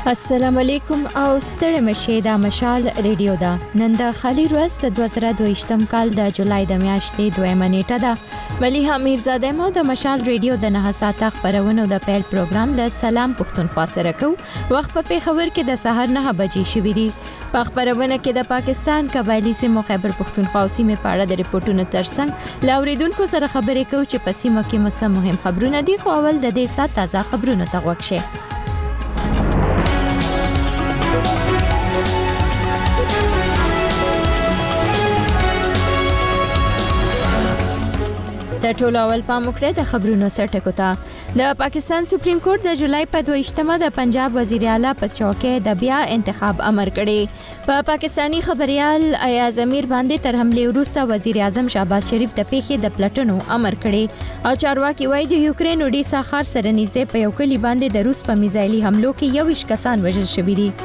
السلام علیکم او ستړي مشه د مشال ریډیو دا نن د خالي ورځ د 2022م کال د جولای د میاشتې 2 نیټه ده مليحه میرزاده مو د مشال ریډیو د 9 ساعته خبرونو د پیل پروګرام له سلام پښتونخوا سره کو وخت په خبر کې د سحر 9 بجې شوې دي په خبرونه کې د پاکستان قبایلی سیمو خیبر پښتونخوا او سیمه په اړه د ریپورتونو ترڅنګ لاوریدونکو سره خبرې کوو چې په سیمه کې مسه مهم خبرونه دي خو اول د دې سات تازه خبرونه تغوښه د ټولو اول پام وکړه د خبرونو سرټکو ته د پاکستان سپریم کورټ د جولای په 22مه د پنجاب وزیر اعلی په چوکۍ د بیا انتخاب امر کړي په پاکستانی خبريال ایاز امیر باندې تر حمله وروسته وزیر اعظم شهباز شریف د پیښې د پلټنو امر کړي او چارواکي وایي د یوکرين وډیسا ښار سره نږدې په یو کلی باندې د روس په میزایلي حملو کې 21 کسان وژل شوي دي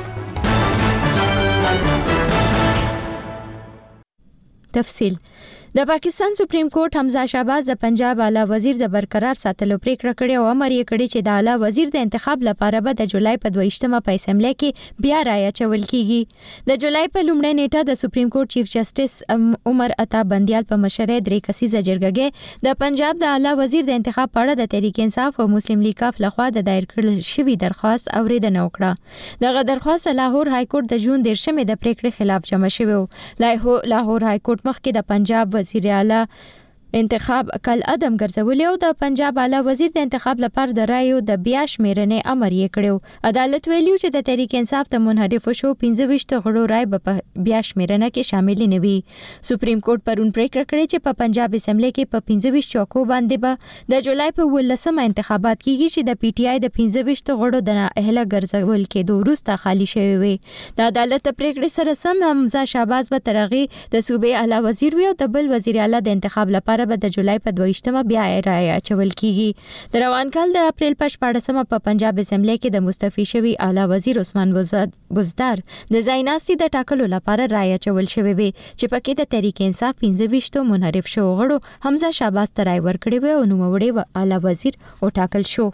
تفصیل د پاکستان سپریم کورټ حمزه شهباز د پنجاب اعلی وزیر د برقرار ساتلو پریکړه کړې او امر یې کړی چې د اعلی وزیر د انتخاب لپاره به د جولای په 22مه په اسمبلی کې بیا رائے چول کیږي د جولای په لومړۍ نیټه د سپریم کورټ چیف جسټس عمر عطا بندیال په مشرۍ درې کسیزه جرګه د پنجاب د اعلی وزیر د انتخاب په اړه د تحریک انصاف او مسلم لیگ کاف لخوا د دایر کړل شوی درخواست اوریدنه وکړه دغه درخواست لاهور های کورټ د جون 13مه د پریکړې خلاف جمع شوی لاهور های کورټ مخکې د پنجاب وزیر اعلی انتخاب کل عدم ګرځولې او د پنجاب اعلی وزیر د انتخاب لپاره د رایو د بیا شمیرنې امر یې کړو عدالت ویلو چې د تحریک انصاف د منحرف شو 15 غړو رای په بیا شمیرنه کې شامل نه وي سپریم کورټ پرون پریکړه کړې چې په پنجاب اسمبلی کې په 15 چوکو باندې به د جولای په 18مه انتخابات کیږي چې د پی ټی آی د 15 غړو د اهله ګرځول کې وروسته خالی شوی وي د عدالت پریکړې سره سم حمزه شهباز به ترغي د صوبې اعلی وزیر وي او د بل وزیر اعلی د انتخاب لپاره به د جولای په 22مه بیا رائے چول کیږي د روان کال د اپریل په 14مه په پنجاب اسمبلی کې د مستعفي شوی اعلی وزیر عثمان بزدار د ځایناستي د ټاکلو لپاره رائے چول شوی وي چې پکې د تحریک انصاف 15 منحرف شو غړو حمزه شهباز ترای ورکړي وي او نوموړي اعلی وزیر او ټاکل شو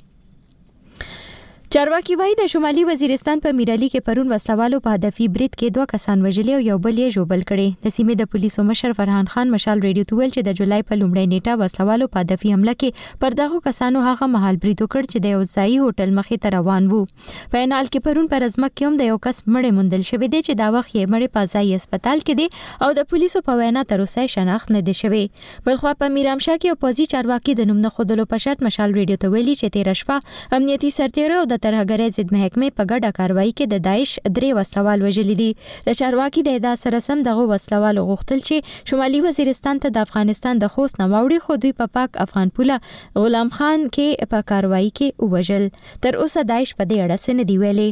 چارواکي وایي د شمالي وزیرستان په میرالي کې پرون وسلوالو په هدفي برید کې 2 کسان وژلي او یو بل یې ژوبل کړي د سیمې د پولیسو مشر فرحان خان مشال ریډیو ته ویل چې د جولای په لومړۍ نیټه وسلوالو په هدفي حمله کې پر دغه کسانو هغه مهال برید وکړ چې د یو ځایي هوټل مخې ته روان وو په انال کې پرون پر ازمک کې هم د یو کس مړی موندل شوی دی چې دا وخت یې مړی په ځای هسپتال کې دی او د پولیسو په وینا تر اوسه شناخت نه دی شوی بلخو په میرامشاه کې اپوزي چارواکي د نوم نه خودلو په شرط مشال ریډیو ته ویلي چې 13 شپه امنیتي سرتیرو او د ترهګرۍ ضد محکمې په ګډه کاروایی کې د داعش 3 وسلوال وژلي دي د چارواکي د ادعا سره سم دغه وسلوال غوښتل چې شمالي وزیرستان ته د افغانستان د خوست نواوړي خو دوی په پاک افغان پوله غلام خان کې په کاروایی کې وژل تر اوسه داعش په دې اړه څه نه دی ویلي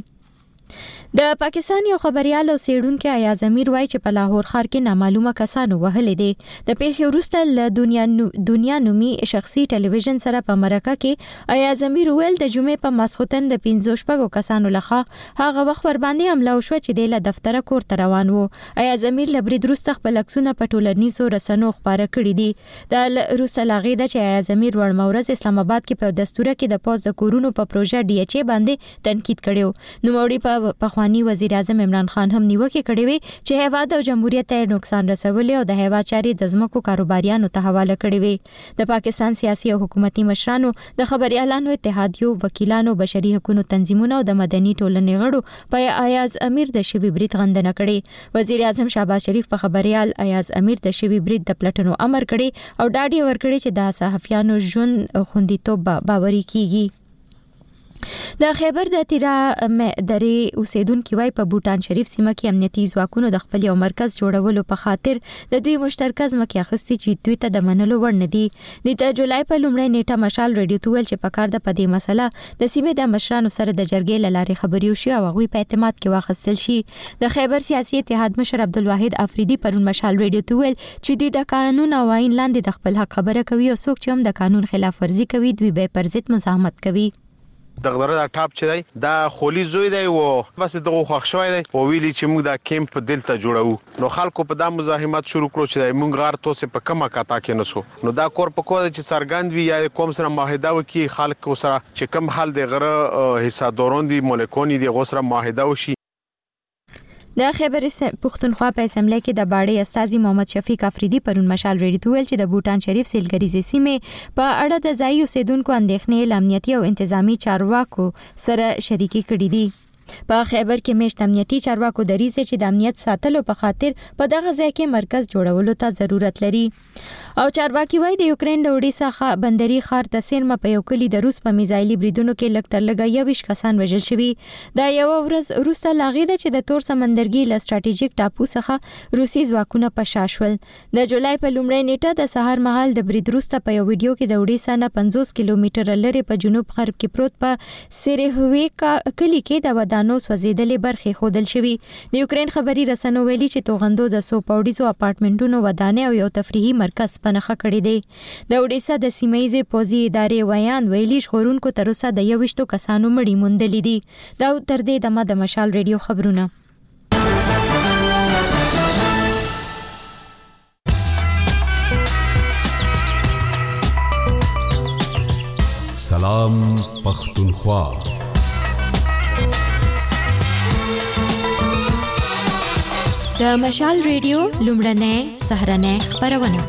د پاکستان یو خبريال او سیډونکو ایاز امیر وایي چې په لاهور ښار کې نامعلومه کسانو وهلې دي د پیښې وروسته له دنیا نومي شخصي ټلویزیون سره په مرکه کې ایاز امیر ویل د جمعې په ماسختن د 15 کسانو لخوا هغه وخت ور باندې حمله وشو چې د دفتر کور ته روان وو ایاز امیر لبرید وروسته خپل عکسونه په ټولنیزو رسنیو خبره کړې دي د روسه لاغې د چې ایاز امیر ورمورز اسلام آباد کې په دستوره کې د پوز د کورونو په پروژه ډي ایچ ای باندې تنقید کړو نو موري په وزیر اعظم عمران خان هم نیوکه کړې وي چې هیواد او جمهوریت ته نقصان رسولي او د هیواد چاري د ځمکو کاروباریانو ته حواله کړې وي د پاکستان سیاسي او حکومتي مشرانو د خبريالانو اتحادیو وکیلانو بشري حقوقو تنظیمونو او د مدني ټولنې غړو په ایاز امیر د شوی برید غندنه کړې وزیر اعظم شهباز شریف په خبريال ایاز امیر د شوی برید د پلټنو امر کړی او ډاډي ورکړي چې د صحافیانو ژوند خوندیتوب باوري کیږي د خیبر د تیرا درې اوسیدونکو وای په بوتان شریف سیمه کې امنیتي ځواکونو د خپل یو مرکز جوړولو په خاطر د دوی مشترکه ځمکې اخیستي چې دوی ته د منلو وړ نه دي د جولای په لومړۍ نیټه مشال ریډیو ته ویل چې په کار د پدې مسله د سیمې د مشرانو سره د جرګې لارې خبرې وشي او هغه په اعتماد کې واخیستل شي د خیبر سیاسي اتحاد مشر عبدالواحد افریدي پرون مشال ریډیو ته ویل چې دوی د قانون او آئین لاندې د خپل حق خبره کوي او څوک چې هم د قانون خلاف ورزي کوي دوی به پر ضد مزاحمت کوي دغه د ټاپ چې دی دا خولي زوی دی او بس دغه خوښ شوی دی او ویلي چې موږ دا کیمپ دلته جوړو نو خلکو په دا مزاحمت شروع کړو چې موږ غار توسه په کمه کاته کې نسو نو دا کور په کوه چې سرګند وی یا کوم سره معاهده وکي خلک سره چې کم حال دی غره حصہ دورون دي ملکونی دی غوسره معاهده وشي د خیبر پختونخوا په اسمبلی کې د باړې استاذي محمد شفیق افریدي پرون مشال ریډیو ته ویل چې د بوتان شریف سیلګریزي سیمه په اړه د ځایي اوسیدونکو اندېښنې امنیتي او انتظامی چارواکو سره شریکي کړې دي په خیبر کې مشت امنیتي چارواکو دریځ چې د امنیت ساتلو په خاطر په دغه ځای کې مرکز جوړولو ته ضرورت لري او چارواکي وايي د یوکرين د اوډیسا بندري ښار د سینما په یو کلی د روس په میزایلي بریدونو کې لږ تر لږه 20 کسان وژل شوي دا یو ورځ وروسته لاغې ده چې د تور سمندرګي له سټراټیژیک ټاپو څخه روسي ځواکونه پشاشول د جولای په لومړۍ نیټه د سهار مهال د برید وروسته په یو ویډیو کې د اوډیسا نه 50 کیلومتره لرې په جنوب غرب کې پروت په سیریهویکا کلی کې د ودانو سوځیدلې برخې خودل شوي د یوکرين خبري رسنیو ویلي چې توغندو د 100 پاوډیزو اپارټمنټونو ودانې او یو تفریحي مرکز پنهخه کړی دی د اوډیسا د سیمایي پوزي ادارې ویان ویلي ژغورونکو تر اوسه د 20 کسانو مړی موندلې دي دا تر دې د مشال ریډیو خبرونه سلام پختونخوا د مشال ریډیو لومړنۍ سهرنۍ خبرونه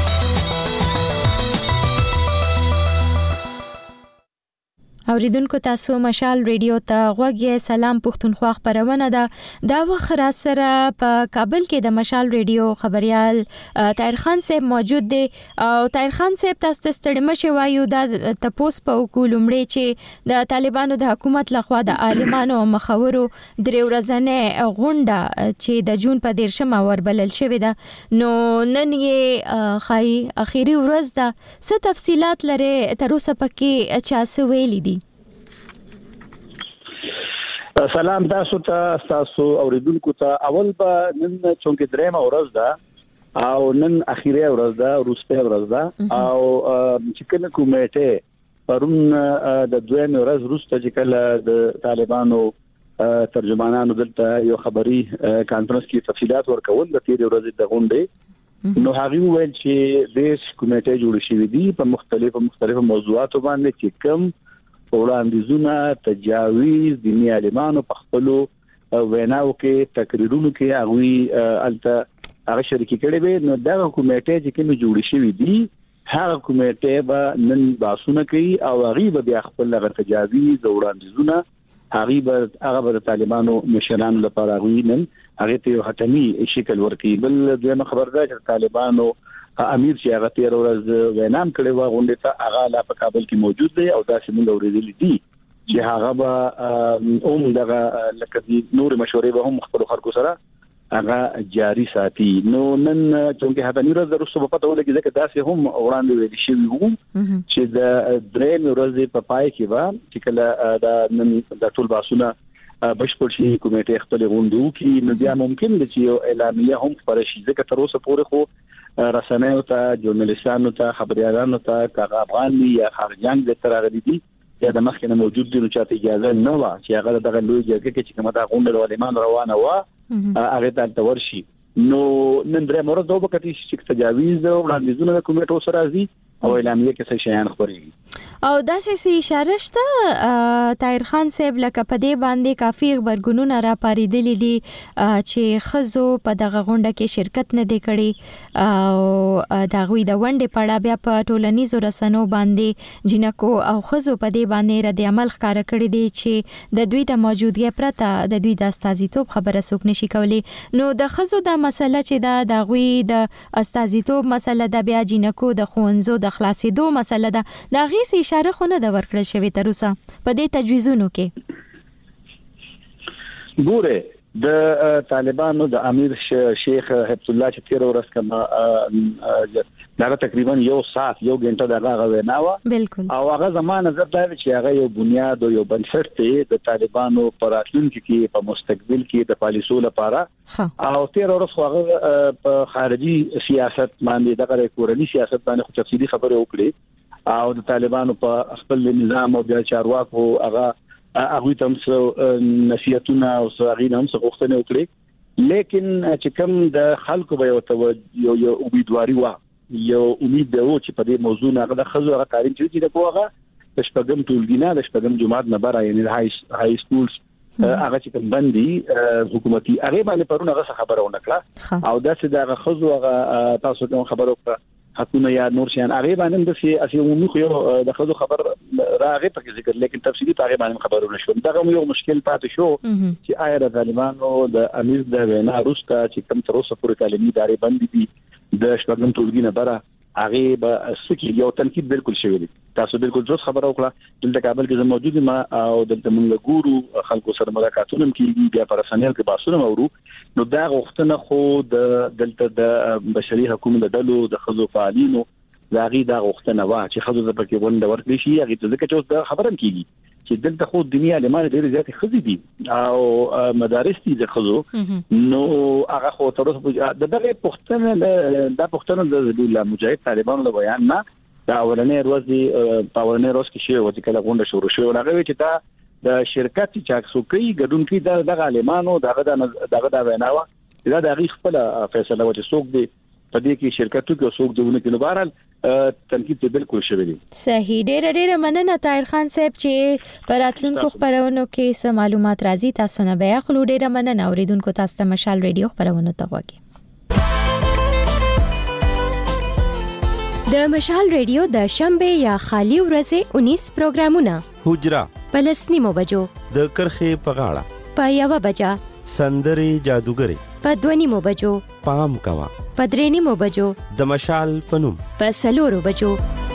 اوریدونکو تاسو مشال ریډیو ته غوږی سلام پختونخوا خبرونه ده دا وخت را سره په کابل کې د مشال ریډیو خبريال طاهر خان صاحب موجود دی او طاهر خان صاحب تاسو ته ستړي مشه وایو د تپوس په وکولمړي چې د طالبانو د حکومت لخوا د عالمانو او مخورو درې ورځې غونډه چې د جون په 13 وربلل شوې ده نو نن یې خای اخیری ورځ ده څه تفصيلات لري تر اوسه پکې چا څه ویلي دي سلام تاسو اوریدونکو ته اول به نن چونکه درېمه ورځ ده او نن اخیری ورځ ده روسته ورځ ده او چې کله کمیټه پرون د دویمه ورځ روسته چې کله د طالبانو ترجمانانو دلته یو خبري کانفرنس کې تفصيلات ورکول د تیر ورځې د غونډې نو هغه ویل چې د کمیټه جوړ شوې دي په مختلفو موضوعاتو باندې چې کوم وړاندیزونه تجاویز دیني عالمانو په خپل ویناو کې تقریرونو کې هغه شریک کړي به نو دا کمیټه چې کوم جوړ شوې دي هغه کمیټه به نن باسونه کوي او هغه به خپل هغه تجاویز وړاندیزونه هغه به طالبانو مشرانو لپاره غوینن هغه ته حتمی شکل ورکړي بل دغه خبردار چې طالبانو امیر چې هغه تیر ورځ وینام کړي و غونډه ته هغه لا په کابل کې موجود دی او دا سیمه اوریدلې دي چې هغه به دغه لکه نور مشورې به هم خپل خلکو سره هغه جاری ساتي نو نن چې هغه نیروز درسته په پته ولګي ځکه داسې هم وړاندې ویل شي وو چې د درې ورځې په پای کې به چې کله دا نن د ټول باسونه بشپړ شي کمیټه خپل غونډو کې نو بیا ممکن دی چې یو اعلامیه هم فرشي ځکه تر اوسه پورې خو رسنیو ته ژورنالیستانو ته خبريالانو ته کاغه افغان یا خارجان د ترغلي دي یا د مخکنه موجود دي نو چې اجازه نه و چې هغه دغه لوی جګړه کې چې کومه دا غونډه ولېمان روانه و هغه ته ورشي نو نن درې مرز دوه کتي چې تجاویز او وړاندیزونه کومټو سره راځي او اعلامیه کې څه شیان خبرېږي او داسې اشاره شته طاهر خان صاحب لکه په دې باندې کافي خبرګونونه را پاریدلې دي چې خزو په دغه غونډه کې شرکت نه دی کړي او دغوی د ونډې پړه بیا په ټولنیزو رسنیو باندې جنکو او خزو په دې باندې رد عمل ښکار کړی دی چې د دوی د موجودګۍ پرته د دوی د استازیتوب خبره څوک نشي کولی نو د خزو د مسله چې دغوی د استازیتوب مسله د بیا جنکو د خوندزو د خلاصېدو مسله ده د غیس اشاره خو نه د ورکړل شوی تر اوسه په دې تجویزونو کې ګوره د طالبانو د امیر شیخ حفظ الله چې تیر ورځ کما دا تقریبا یو ساعت یو غنټه دغه غوښناوه بالکل او هغه زمانه نظر دا چې هغه یو بنیاد او یو بنسټ دی د طالبانو پر راتلونکي کې په مستقبل کې د پالیسو لپاره او تیر ورځ هغه په خارجي سیاست باندې دغه کورنی سیاست باندې خو تفصیلی خبره وکړي او د طالبانو په خپل نظام او د چارواکو هغه تم نصيحتونه او صغیرین هم څه غوښتنه وکړي لیکن چې کوم د خلکو به یو امیدواري وا یو امید دی چې په دې موضوع نه هغه خزو هغه تعلیم چې د کوغه د شپږم ټولګي نه د شپږم جماعت نه بره یعنی هاي سکولز هغه چې کوم باندې حکومتي هغه باندې پرونه هغه خبره ونکړه او داسې د خزو هغه تاسو کوم خبره وکړه حکومت یا نور شان هغه باندې د سي عمومي خو د خزو خبر راغی په ذکر لیکن تفصیلی هغه باندې خبرونه شو دا یو مشکل پاتې شو چې آیا د طالبانو د امیر د وینا روستا چې کوم تر اوسه پورې تعلیمي ادارې باندې دي د شپږم ټولګي نه بره هغه به سکی یو تنقید بالکل شوی دی تاسو بالکل درست خبره وکړه دلته کابل کې موجود ما او دلته موږ ګورو خلکو سره ملاقاتونه کیږي بیا پر رسنیو کې باسونه مورو نو دا غوښتنه خو د دلته د بشري حقوقو د دلو د خزو فعالینو لاغي دا غوښتنه وا چې خزو د پکې ونده ورکړي شي هغه ته ځکه چې دا خبره کیږي چې دلته خو دنیا علماء ډېر زیات خزي دي او مدارس دي د خزو نو هغه خو تر اوسه د دغه پښتنه د مجاهد طالبانو د بیان نه دا ورنه ورځي پاورنه روز کې شی وځي کله غونډه شروع شوه هغه چې دا د شرکت چې اکسو کوي ګډون کې د عالمانو دغه د ویناوه دا د خپل فیصله و چې څوک دی په دې کې شرکتو کې څوک دیونه کې بهرحال تنقید بالکل شوی دی صحیح ډېر مننه طاهر خان صاحب چې پراتلونکو خبرونو کې سم معلومات راځي تاسو نه بیا خلو ډېر مننه اوریدونکو تاسو ته مشال ریډیو خبرونه ته وګورئ د مشال ریډیو د شنبه یا خالی ورځې 19 پروګرامونه حجرا پلسنیمو بجو د کرخه په غاړه په 1 بجا سندري جادوګری په 2 بجو پام کوا په 3 بجو د مشال پنوم په 4 بجو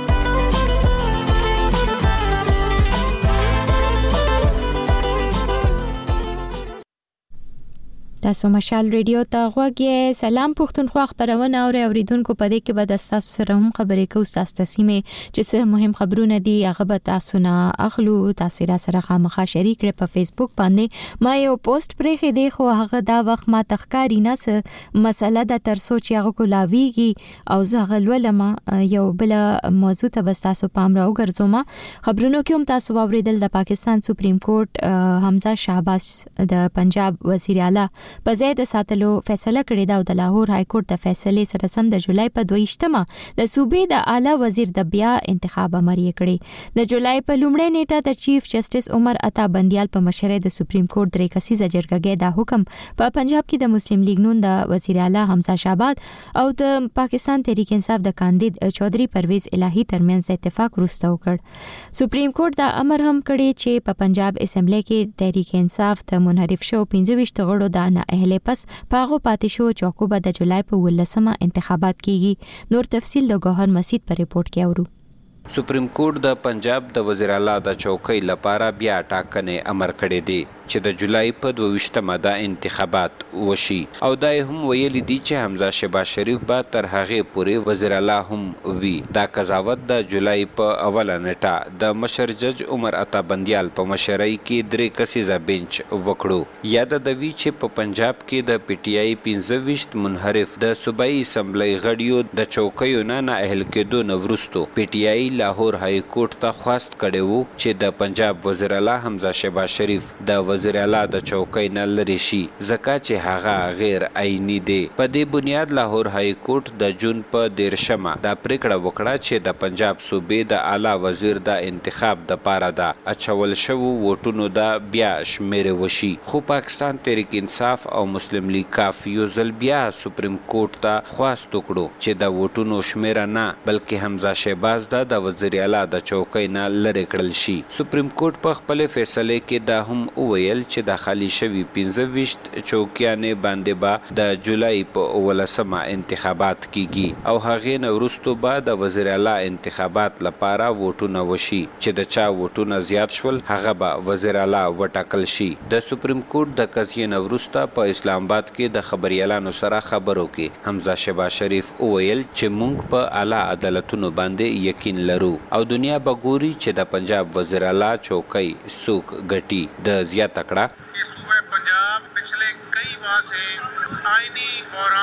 تاسو مشال ریډیو ته غوږی سلام پښتونخوا خبرونه اوریدونکو په دې کې به د تاسو سره هم خبرې کوو تاسو ته سیمه چې څه مهم خبرونه دي هغه به تاسو نه اخلو تاسو را سره خامخا شریک کړئ په فیسبوک باندې ما یو پوسټ پرې دی خو هغه دا وخت ما تخکاری نه مسله د تر سوچ هغه کولاویږي او زه غلولم یو بل موضوع ته بس تاسو پام راو ګرځوم خبرونو کې هم تاسو اوریدل د پاکستان سپریم کورټ حمزه شهباز د پنجاب وزیر اعلی په ځای د ساتلو فیصله کړې ده او د لاهور های کورټ د فیصلې سره سم د جولای په 22مه د صوبې د اعلی وزیر د بیا انتخاب امر یې کړی د جولای په لومړۍ نیټه د چیف جسټس عمر عطا بندیال په مشرۍ د سپریم کورټ درې کسیزه جرګه دا حکم په پنجاب کې د مسلم لیگ نون د وزیر اعلی حمزه شهباز او د پاکستان تحریک انصاف د کاندید چودھری پرویز الہی ترمنځ اتفاق وروسته وکړ سپریم کورټ دا امر هم کړی چې په پنجاب اسمبلی کې تحریک انصاف د منحرف شو 25 غړو د اهله پس پاغو پاتې شو چوکو به د جولای په 18مه انتخابات کیږي نور تفصیل د گوهر مسید پر ریپورت کې اورو سپریم کورټ د پنجاب د وزیر اعلی د چوکۍ لپاره بیا ټاکنې امر کړی دی چې د جولای په 22مه د انتخابات وشي او دا هم ویلي دي چې حمزه شهباز شریف به تر هغه پورې وزیر اعلی هم وي دا قضاوت د جولای په اوله نیټه د مشر جج عمر عطا بندیال په مشرۍ کې درې کسیزه بنچ وکړو یاد د وی چې په پنجاب کې د پی ټی آی 15 منحرف د صوبایي اسمبلی غړیو د چوکیو نه اهل کېدو نه وروسته پی ټی آی لاهور های کورټ ته خواست کړی وو چې د پنجاب وزیر اعلی حمزه شهباز شریف د وزیر اعلی د چوکۍ نه لري شي ځکه چې هغه غیر عیني دی په دې بنیاد لاهور های کورټ د جون په 13مه دا پریکړه وکړه چې د پنجاب صوبې د اعلی وزیر د انتخاب د پاره د اچول شو ووټونو د بیا شمیره وشي خو پاکستان تحریک انصاف او مسلم لیگ کاف یو ځل بیا سپریم کورټ ته خواست وکړو چې د ووټونو شمیره نه بلکې حمزه شهباز د وزیر اعلی د چوکۍ نه لری کړل شي سپریم کورټ په خپل فیصله کې دا هم وویل چې د خالی شوی 15 چوکیانې باندې به د جولای په 18مه انتخابات کیږي او هغه نه وروسته به د وزیر اعلی انتخابات لپاره ووټونه وشي چې د چا ووټونه زیات شول هغه به وزیر اعلی وټاکل شي د سپریم کورټ د قضیې نه وروسته په اسلام آباد کې د خبريالانو سره خبرو کې حمزه شهباز شریف وویل چې موږ په اعلی عدالتونو باندې یقین لرو او دنیا بګوري چې د پنجاب وزیر اعلی چوکۍ سوک غټي د زیات تکړه صوبہ پنجاب پچھلے کئی ماہ سے آئینی بحران کا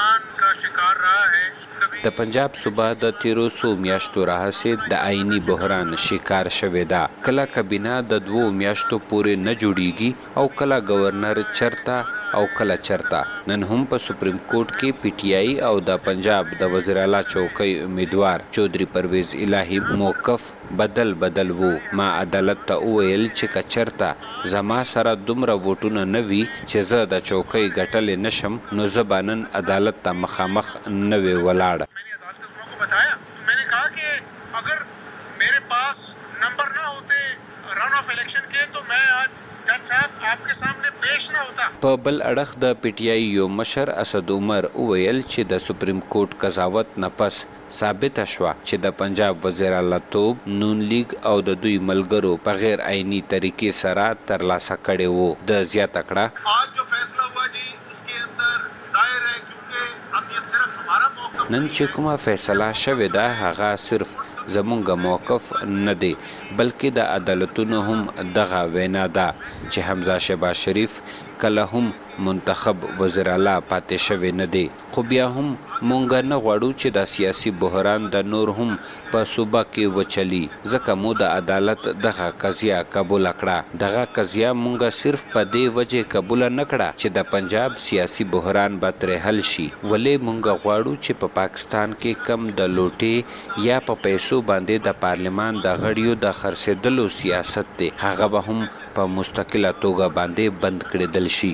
शिकार रहा है। د پنجاب صوبه د 1300 میاشتو راهیسې د آئینی بحران شکار شوې ده. کله کابینه د 2 میاشتو پورې نه جوړیږي او کله گورنر چرتا او کله چرتا. نن هم په سپریم کورټ کې پی ټی آی او د پنجاب د وزیر اعلی چوکۍ امیدوار چودھری پرویز الہی موقف بدل وو. ما عدالت ته وویل چې کچرتا زما سره دومره ووټونه نه وي چې زه د چوکۍ ګټلې نشم نو زه به نن عدالت ته مخامخ نه وی ولاړ. बताया, मैंने कहा कि अगर मेरे पास नंबर ना होते रन ऑफ इलेक्शन के तो मैं आज जज साहब आपके सामने पेश ना होता. په بل اړخ د پی ټی آی یو مشر اسد عمر وویل چې د سپریم کورټ قضاوت نه پس ثابت شوه چې د پنجاب وزیر اعلی توب نون لیگ او د دوی ملګرو په غیر آئینی طریقې سره ترلاسه کړي وو. د زیاته کړه आज जो फैसला हुआ जी उसके अंदर जाहिर है क्योंकि अब ये सिर्फ हमारा मौक़िफ़ نن چې کومه فیصله شوې ده هغه صرف زمونږ موقف نه دی بلکې د عدالتونو هم دغه وینا ده چې حمزه شهباز شریف کله هم منتخب وزیر اعلی پاتې شوی نه دی. خو بیا هم مونږ نه غواړو چې د سیاسي بحران د نور هم په صوبه کې وچلی ځکه مو د عدالت دغه قضیه قبول کړه. دغه قضیه مونږ صرف په دې وجه قبول نه کړه چې د پنجاب سیاسي بحران به ترې حل شي ولې مونږ غواړو چې په پاکستان کې کم د لوټې یا په پیسو باندې د پارلمان د غړیو د خرڅېدلو سیاست دی هغه به هم په مستقله توګه باندې بند کړېدل شي.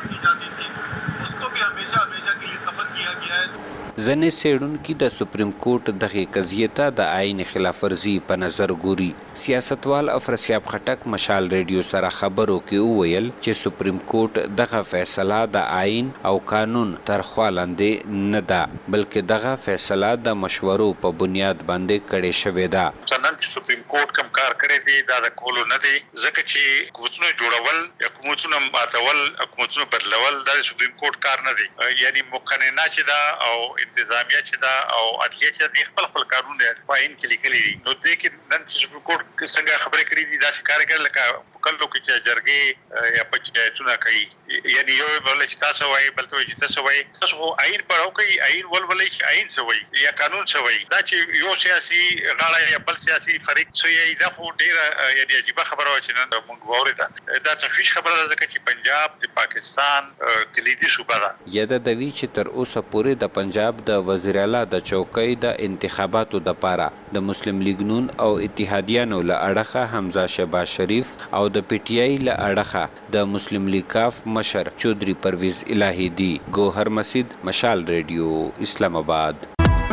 ځینې څېړونکي د سپریم کورټ دغې قضیې ته د آئین خلاف ورزي په نظر ګوري. سیاستوال افراسیاب خټک مشال ریډیو سره خبرو کې وویل چې سپریم کورټ دغه فیصله د آئین او قانون تر خوا لاندې نه ده بلکې دغه فیصله د مشورو په بنیاد باندې کړې شوې ده. څنګه چې سپریم کورټ کوم کار کړی دی دا د کولو نه دی ځکه چې حکومتونه جوړول یا حکومتونه ماتول حکومتونه بدلول دا د سپریم کورټ کار نه دی. یعنی مقننه چې دا او انتظامیه چې دا او عدلیه چې د خپل کارونه په عین کې لیکلي دي نو دې کې نن سپریم کورټ څنګه خبرې کړې دي دا چې کار کوي لکه کله کې جرګې یا پچونه کوي یعنی یو بل چې تاسو وایي بل ته چې تاسو وایي تاسو عین پړاو کوي عین ولولې چې عین سوي یا قانون سوي دا چې یو سیاسي غاړه یا بل سیاسي فریق سوي دا خو ډیره یعنی عجیب خبره و چې نن موږ واورېده دا څه خبره ده چې پنجاب د پاکستان کلیدي صوبه ده. یاده دوی چې تر اوسه پورې د پنجاب د وزیر اعلی د چوکۍ د انتخاباتو د پاره د مسلم لیگ نون او اتحادیانو له اړخه حمزه شهباز شریف او د پی ټی آی له اړخه د مسلم لیگ کاف مشر چودھری پرویز الہی دی. گوهر مسید مشال ریډیو اسلام آباد.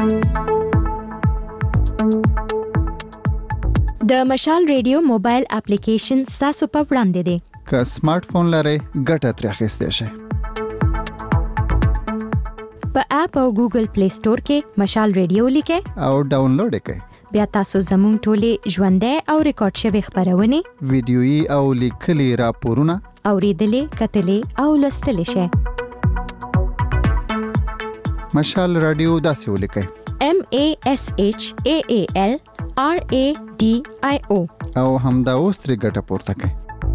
د مشال ریډیو موبایل اپلیکیشن ستاسو په وړاندې دی. که سمارټ فون لرئ ګټه ترې اخیستی شئ. په اپ او ګوګل پلی سٹور کې مشال ریډیو لیکئ او ډاونلوډ یې کړئ. بیا تاسو زموږ ټولې ژوندۍ او ریکارډ شوې خپرونې ویډیويي او لیکلي راپورونه اورېدلې کتلې او لوستلې شئ. مشال رادیو داسې ولیکئ MASHAAL RADIO او همدا اوس ترې ګټه پورته کړئ.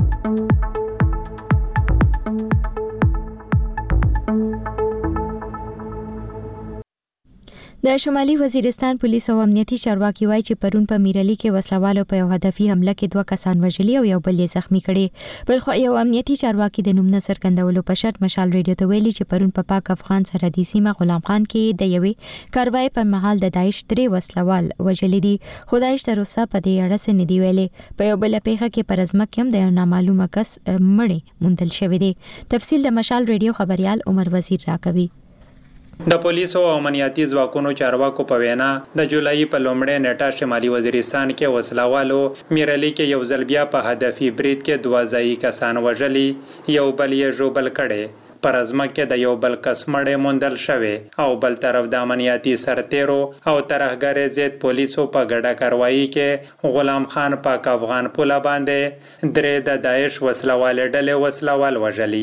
د شمالي وزیرستان پولیس او امنیتي چارواکي وایي چې پرون په میرالي کې وسلوالو په یو هدفي حمله کې 2 کسان وژلي او یو بل یې زخمی کړي. بلخو یو امنیتي چارواکي د نوم نه څرګندولو په شرط مشال ریډیو ته ویلي چې پرون په پاک افغان سرحدي سیمه غلام خان کې د یوې کاروای پر مهال د داعش 3 وسلوال وژلي دي. خو داعش تر اوسه په دې اړه څه نه دی ویلي. په یو بل پیښه کې پر ځمکه هم د نامعلومه کس مړی موندل شوی دی. تفصیل د مشال ریډیو خبريال عمر وزیر راکوي. د پولیسو او امنیتي ځواکونو چارواکو په وینا د جولای په لومړۍ نیټه شمالي وزیرستان کې وسلوالو میرالي کې یو ځل بیا په هدفي برید کې 2 ځایي کسان وژلي یو بل یې ژوبل کړي. پر ځمکه د یو بل کس مړی موندل شوی او بل طرف د امنیتي سرتیرو او ترهګرۍ ضد پولیسو په ګډه کاروایی کې غلام خان پاک افغان پوله باندې 3 د داعش وسلوال ډلې وسلوال وژلي.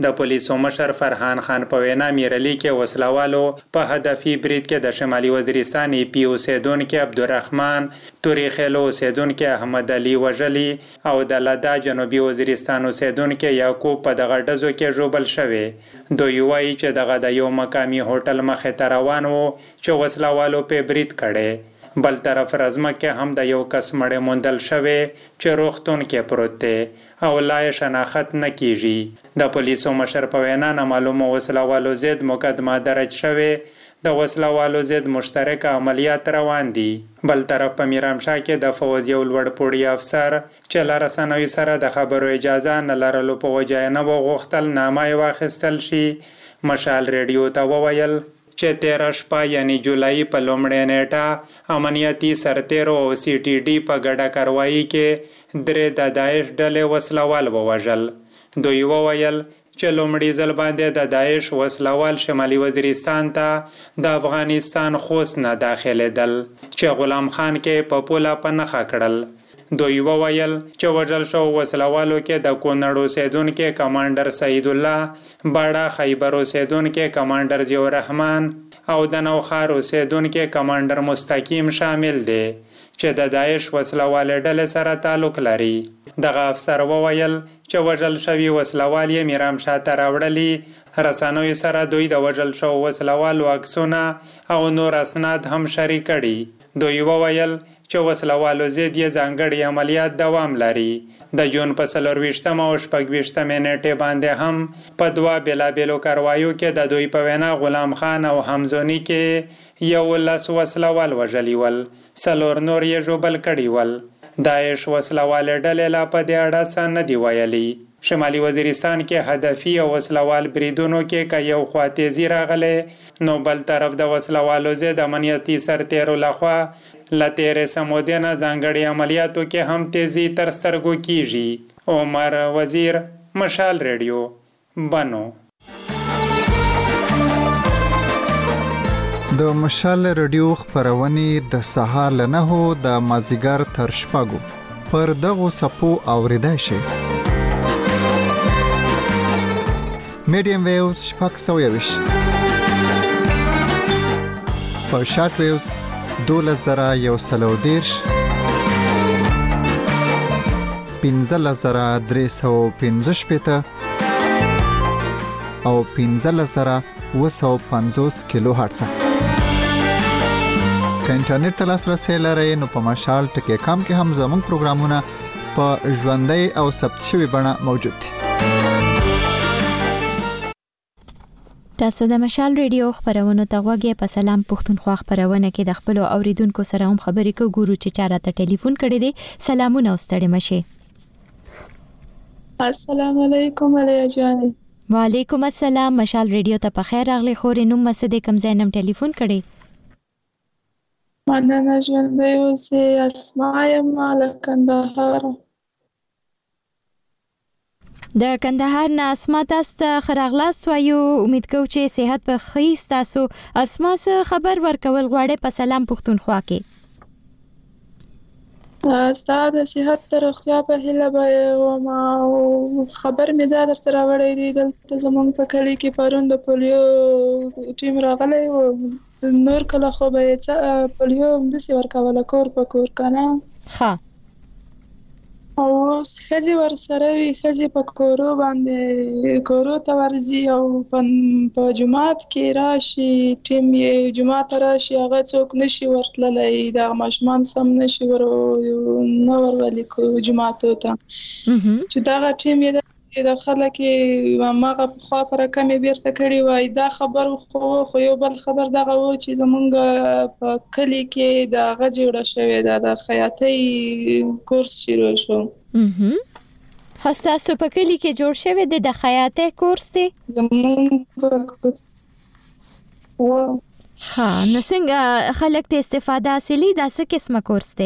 د پولیسو مشر فرحان خان په وینا میرعلی کې وسلوالو په هدفي برید کې د شمالي وزیرستان پی اوسیدونکو عبدالرحمن توري خیلو اوسیدونکو احمد علي وژلي او د لدا جنوبي وزیرستان اوسیدونکو یعقوب په دغه ډزو کې ژوبل شوی. دوی وایي چې دغه د یو مقامي هوټل مخې ته روان وو چې وسلوالو په برید کړي. بل طرف رزمه کې هم د یو کس مړی موندل شوی چې روغتون کې پروت دی او لا یې شناخت نه کیږي. د پولیسو مشر په وینا نامعلومو وسلوالو ضد مقدمه درج شوی. د وسلوالو ضد مشترک عملیات روان دي. بل طرف په میرامشاه کې د فوز یو لوړ پوړی افسر چې له رسنیو سره د خبرو اجازه نه لرلو په وجه نه وغوښتل نامه یې واخیستل شي. مشال ریډیو ته وویل چې 13 شپه یعنی جولای په لومړۍ نیټه امنیتي سرتیرو او سی ټي ډي په ګډه کاروایی کې 3 د داعش ډلې وسلوال ووژل. دوی وویل چې لومړي ځل باندې د داعش وسلوال شمالي وزیرستان ته د افغانستان خوست نه داخلېدل چې غلام خان کې په پوله په نښه کړل. دوی وویل چې وژل شو وسلوالو کې د کونړ اوسیدونکو کمانډر سعید الله، باړه خیبر اوسیدونکو کمانډر ضیاء الرحمن او د نوخار اوسیدونکو کمانډر مستقیم شامل دي چې د داعش وسلوال ډلې سره تعلق لري. دغه افسر وویل چې وژل شوي وسلوال یې میرامشاه ته راوړلي. رسنیو سره دوی د وژل شو وسلوالو عکسونه او نور اسناد هم شریک کړي. دوی وویل چې وسلوالو ضد یې ځانګړي عملیات دوام لري. د جون په 24 او 26 نیټې باندې هم په 2 بېلابېلو کاروایو کې د دوی په وینا غلام خان او حمزونی کې 11 وسلوال وژلي ول، 4 نور یې ژوبل کړي ول. داعش وسلوال ډلې لا په دې اړه څه نه دی ویلي. شمالي وزیرستان کې هدفي او وسلوال بریدونو کې که یو خوا تیزی راغلی نو بل طرف د وسلوالو ضد امنیتي سرتیرو لخوا له تېرې سمودې نه ځانګړي عملیاتو کې هم تیزی تر سترګو کیږي. عمر وزیر، مشال ریډیو، بنو. د مشال ریډیو خبرونه د سهار له 9 د مازیګر تر 6 پر دغه سپو اوریدای شي. میډیم ویوز 620 په شارټ ویوز 12110 15315 او 15750 کیلو هرتز. که انټرنیټ ته لاسرسي لرئ نو په مشال ټکی کام کې هم زموږ پروګرامونه په ژوندۍ او ثبت شوي بڼه موجود دي. تاسو د مشال ریډیو خبرونه ته غوږی په سلام پښتونخوا خبرونه کې د خپل اوریدونکو سره هم خبرې کوو چې چاره ته ټلیفون کړی دی. سلامونه او ستړي مشه. السلام علیکم علیا جان. وعلیکم السلام. مشال ریډیو ته په خیر راغلی. خورې نوم مسد کم زینم ټلیفون کړی. مننه ژوندۍ اوسې. اسماء مال کندهار. د کندهار نه اسما تاسو ته خراغلاست وایو. امید کوم چې صحت په خیر تاسو. اسما څه خبر ورکول غواړي په سلام پښتونخوا کې؟ ستاسو د صحت تر اختیا په هیله به ما خبر مې دا درته راوړی دی. دلته زموږ په کلی کې پرون د پولیو ټیم راغلی و. نور کله خو به پولیو همداسې ورکوله کور په کور کنه. ښه. او اوس ښځې ورسره وي. ښځې په کورو باندې کورو ته ورځي او په جومات کې راشي. ټیم یې جومات ته راشي هغه څوک نشي ورتللی. دغه ماشومان سم نشي نه ورولي جوماتو ته. چې دغه ټیم یې د خلک هماغه پخوا په رقم یې بیرته کړي وای. دا خبر خو یو بل خبر دغه و چې زمونږ په کلي کې دغه جوړه شوې ده د خیاطۍ کورس شروع شو. ستاسو په کلي کې جوړ شوی دی د خیاطۍ کورس دی؟ زمونږ په کورس و. ښه. نو څنګه خلک ته استفاده حاصلي؟ دا څه قسمه کورس دی؟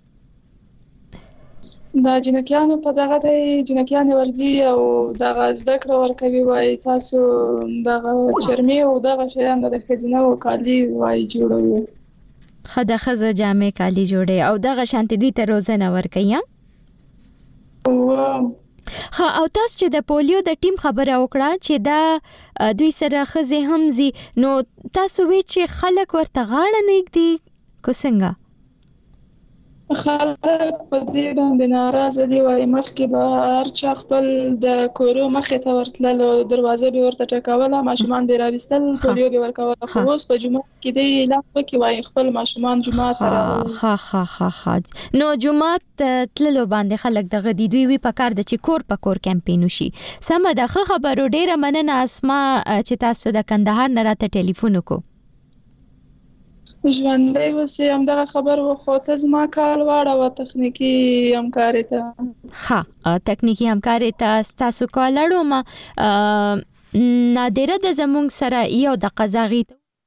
دا جنکیانو په دغه د جنکیانو ورځي او دغه زده کړه ورکوي. وای تاسو دغه چرمي او دغه شیان د خزینه او کالي وای جوړوي. خدای خزه جامې کالي جوړي او دغه شانتي دي ته روزنه ورکوي. ها او تاسو چې د پولیو د ټیم خبره وکړه چې دا دوی سره خزه هم زی نو تاسو وی چې خلک ورته غاړه نه کړي کو څنګه خلک په دې باندې ناراضه دي وای مخکې به هر چا خپل د کورو مخې ته ورتلل او دروازه به ورته ټکوله ماشومان به راوستل پولیو به ورکول خو اوس په جمعه کې دی اعلان وکړي وای خپل ماشومان جمعه ته راوړي ها نو جمعه تللو باندې خلک دغه دی دوی په کار د چې کور په کور کمپاین وشي سم د خبرو ډیره مننه اسما چې تاسو د کندهار نه راته ټلیفون وکړو ژوندۍ اوسې همدغه خبر وخو ته زما کال واړه و تخنیکی همکاري ته ها تکنیکی همکاري ته تاسو کال اړو ما نادره د زمونږ سره یو د قزاغي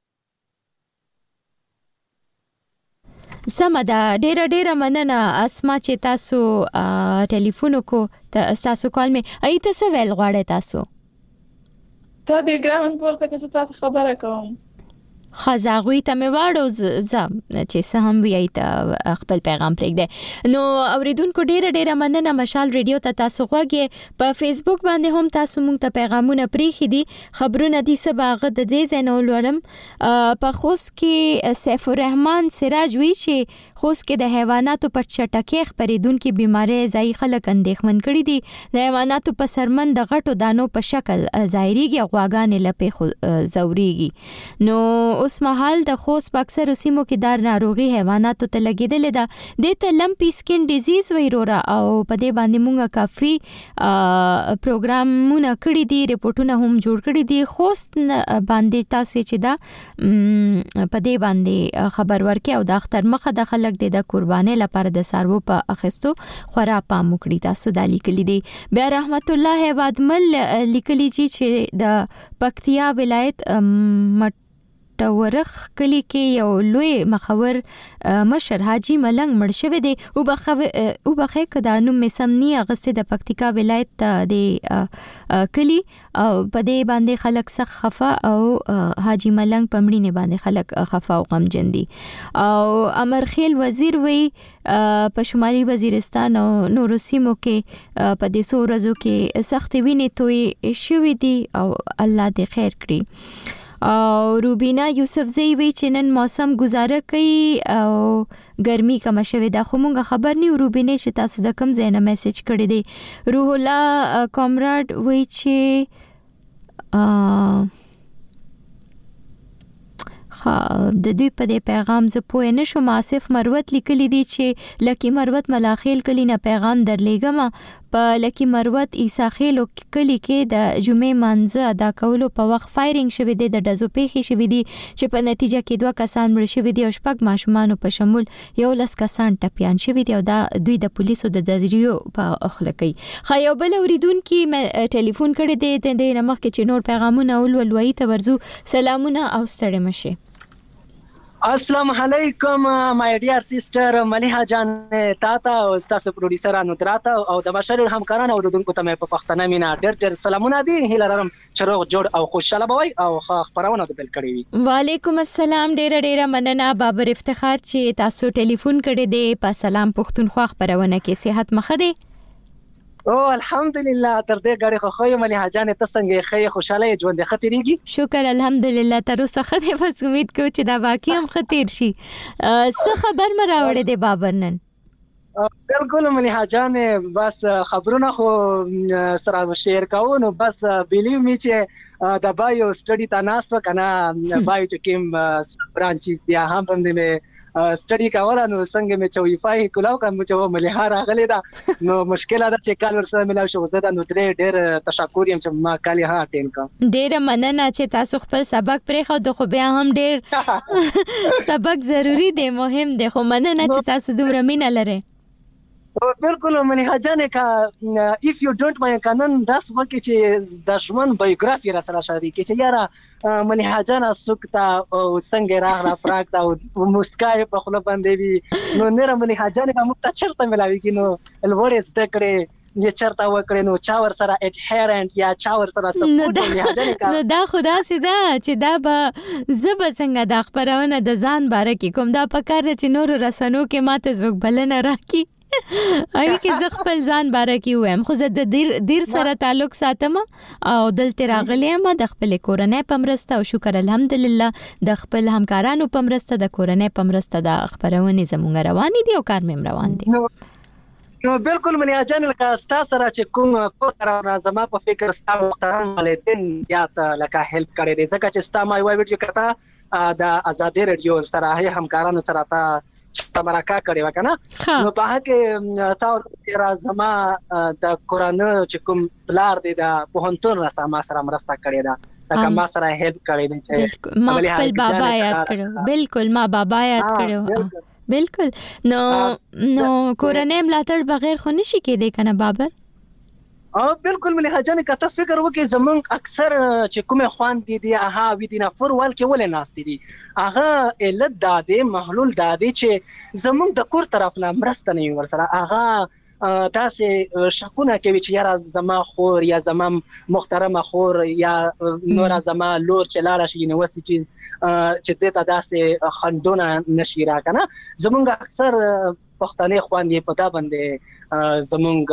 سمه دا ډیره مننه اسما چې تاسو ټلیفون کو تاسو کال می ایته څه ویل غواړئ تاسو ته بیک ګراوند پورته که تاسو خبره کوم خزاغوی ته مې واړو زم چې سه هم وی ته خپل پیغام پرېږدي نو اوریدونکو ډیره مننه مشال ریډیو ته تاسو غوږی په فیسبوک باندې هم تاسو مونږ ته پیغامونه پریخي دي خبرونه دي سباغه د دې زنول ورم په خوست کې سیف الرحمن سراج وی چې خوست کې د حیواناتو پر چټکې خپریدونکو بیماری ځای خلک اندېښمن کړي دي د حیواناتو په سرمن د غټو دانو په شکل ظاهريږي غواګانې لپې زوريږي نو اوس مهال د خوست په اکثر سیمو کې دار ناروغي حیواناتو ته لګیدل ده د ته لمپی سکین ډیزیز ویرورا او په دې باندې مونږه کافي پروګرامونه کړی دي ریپورتونه هم جوړ کړی دي خوست باندې تاسو چې دا په دې باندې خبر ورکي او د اختر مخه د خلک د قرباني لپاره د سارو په اخستو خورا پام وکړي تاسو د لیکلي دي بیا رحمت الله وادمل لیکلي چې د پکتیا ولایت ټورخ کلی کې یو لوی مخور مشر حاجی ملنګ مړ شوی دی او بخې کدا نوم مسمنی اغسته د پکتیکا ولایت د کلی او په دې باندې خلک سخت خفه او حاجی ملنګ پمړینه باندې خلک خفه او غمجن دي او امرخیل وزیر وی په شمالي وزیرستان او نورو سیمو کې په دې سو ورځو کې سخت وینې توي شوی دي او الله دې خیر کړي او روبینا یوسفزئی وی چې نن موسم گزاره کوي او ګرمي کم شوه دا خو مونږه خبر نه روبینه چې تاسو د کم زینه میسج کړی دی روح الله کامراد وی چې د دوی په دې پیغام ز پوه نه شو آصف مروت لیکلی دی چې لکی مروت ملاخیل کلی نه پیغام درلېګم په لکی مروت عیسی خیل کلی کې د جمعې مانځه ادا کولو په وخت فایرینګ شوی دی د ډزو پیښې شوی دي چې په نتیجه کې 2 کسان مړ شوی دي او 6 ماشومان په شمول 11 کسان ټپيان شوی دي او دا دوی د پولیسو د دزریو په اخلاقي خایو بل اوریدونکو ټلیفون کړی دی د نمخ کې چې نور پیغامونه ولولوي ته ورزو سلامونه او ستړي مشه السلام علیکم مای ډیر سیسټر ملیحه جان تاته او تاسو پروډوسر انودراته او د بشر همکارانو اوریدونکو ته په پښتنه مینا ډیر سلامونه دي هیله لرم چې روغ جوړ او خوشاله بوي او خبرونه د بل کړی وي وعلیکم السلام ډیر مننه بابر افتخار چې تاسو ټلیفون کړی دی په سلام پښتونخوا خبرونه کې صحت مخه دی او الحمدلله تر دې غړي خو خو ملیحه جان ته څنګه خې خوشاله ژوند خطرېږي شکر الحمدلله تر اوسه خدای بس امید کو چې دا واقعي هم خطر شي څه خبر مراوړې دی بابر نن بالکل ملیحه جان بس خبرونه خو سره شیر کوو نو بس بیلیو می چې د بایو سټډي ته ناس وکنه بایو چې کوم برانچز دی هم باندې سټډي کوله نو څنګه می چې وی فای کولاو کوم چې ملیحه راغلی دا نو مشکل ده چې کال ورسره ملاو شو زه دا نو ډېر تشکر یم چې ما کال ها اټین کا ډېر مننه چې تاسو خپل سبق پرې خو د خو بیا هم ډېر سبق ضروری دی مهم دی خو مننه چې تاسو دومره مینه لرئ بالکل ملیحه جان کا if you don't mind قانون داس وکي چې د ژوند بایوګرافي را سره شریک چې یاره ملیحه جان سوکتا او څنګه راغلا پراکتا او مسکای په خپل باندې وی نو نه ملیحه جان کا مت چرته ملاوي کی نو الوړې ستکړې یا چرته وکړې نو چا ور سره اډهرنت یا چا ور سره سپورټ ملیحه جان کا نو دا خدا سیدا چې دا به زب څنګه د خبرونه د ځان باره کې کوم دا پکاره چې نور رسنو کې ماته زوګ بلنه راکی اې کې زه خپل ځان باره کې وایم خو زه د دیر سره تعلق ساتم او دلته راغلم د خپل کورنۍ په مرسته او شکر الحمدلله د خپل همکارانو په مرسته د کورنۍ په مرسته د خبرونه زموږ روانې دي او کار مې روان دي. نو بالکل منیا جان لکه ستا سره چې کوم کوتر زما په فکر ستا محترم والدین زیات لکه هیلپ کړی دی ځکه چې ستا ما یو ویډیو کړه د آزادي رادیو سره هي همکارانو سره تا مرکه کړی وکنه نو په هغه تا را زما د قران چې کوم بلار دی د پوهنتون را سما سره مرسته کړی دا لکه ما سره هیلپ کړی دی چې ما خپل بابا یاد کړو بالکل ما بابا یاد کړو بالکل نو کورنۍ ملاتړ بغیر خو نشي کېدی کنه بابر بالکل ملي حاجان کته فکر وکي زمونږ اکثر چې کومه خوان دي اها وی دي نه فوروال کې ولې ناس دي اها علت داده محلول داده چې زمونږ د کور طرف نه مرسته نه ورسره اها تاسو شکونه کوي چې یاره زما خور یا زما محترمه خور یا نور زما لور چې لاله شي یونیورسيټي چې دته داسې خندونه نشي راکنه زمونږ اکثر پښتنې خواندې پتا باندې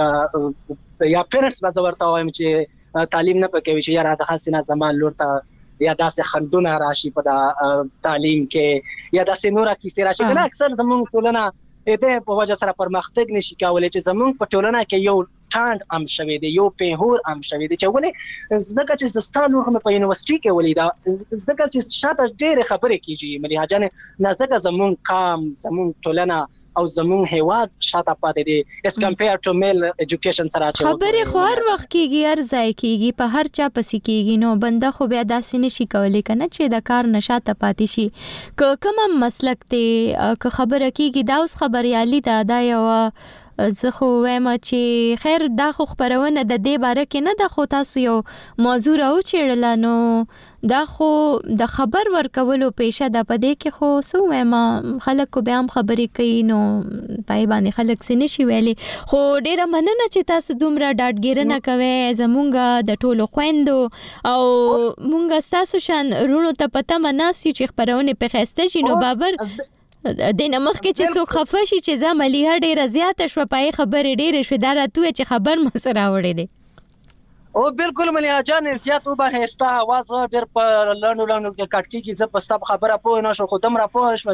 زمونږ یا پیرنټس باز ورته وایم چې تعلیم نه پکوي چې یاره د خاصه زمان لور ته یا داسې خندونه راشي په تعلیم کې یا داسې نور کیسې راشي کنه اکثر زمونږ ټولنه اته په وجه سره پرمختګ نشي کولای چې زمونږ په ټولنه کې یو ټاند ام شوي دی یو پیهور ام شوي دی چې ولې زکه چې زستانو هم په یونیورسيټي کې ولیدا زکه چې شاته ډېر خبرې کیږي ملي حاجان نه زکه زمونږ کام زمونږ ټولنه او زمون هیواد شاته پاتې دي اس کمپیر ټو میل ایجوکیشن سره چې خبرې خو هر وخت کېږي هر ځای کېږي په هر چا پسې کېږي نو بنده خو بیا داسې نشي کولی کنه چې د کار نشاته پاتې شي کوم مسلک ته که خبره کېږي دا اوس خبريالي دا یو زه خو وایم چې خیر دا خو خبرونه د دې باره کې نه د خو تاسو یو موضوع راو چیرل نو دا خو د خبر ورکولو پیشه د پدې کې خو سو وایم خلک کو به هم خبرې کوي نو پای باندې خلک سینې شي ویلي خو ډیره مننه چې تاسو دومره ډاډګیرنه کوي زمونږ د ټولو خويندو او مونږ تاسو شان رونو ته پته مناسي چې خبرونه په خسته شي نو بابر دینه مخکې چې څوک خفه شي چې زملیه ډیره زیاته شو پای خبرې ډیره شو دا راتوي چې خبر مسره وړي دي او بالکل ملي جان زیات وبه هستا आवाज ډېر په لانو کې کټ کیږي زه په ستاب خبره پوه نه شو خو دم را پوه شو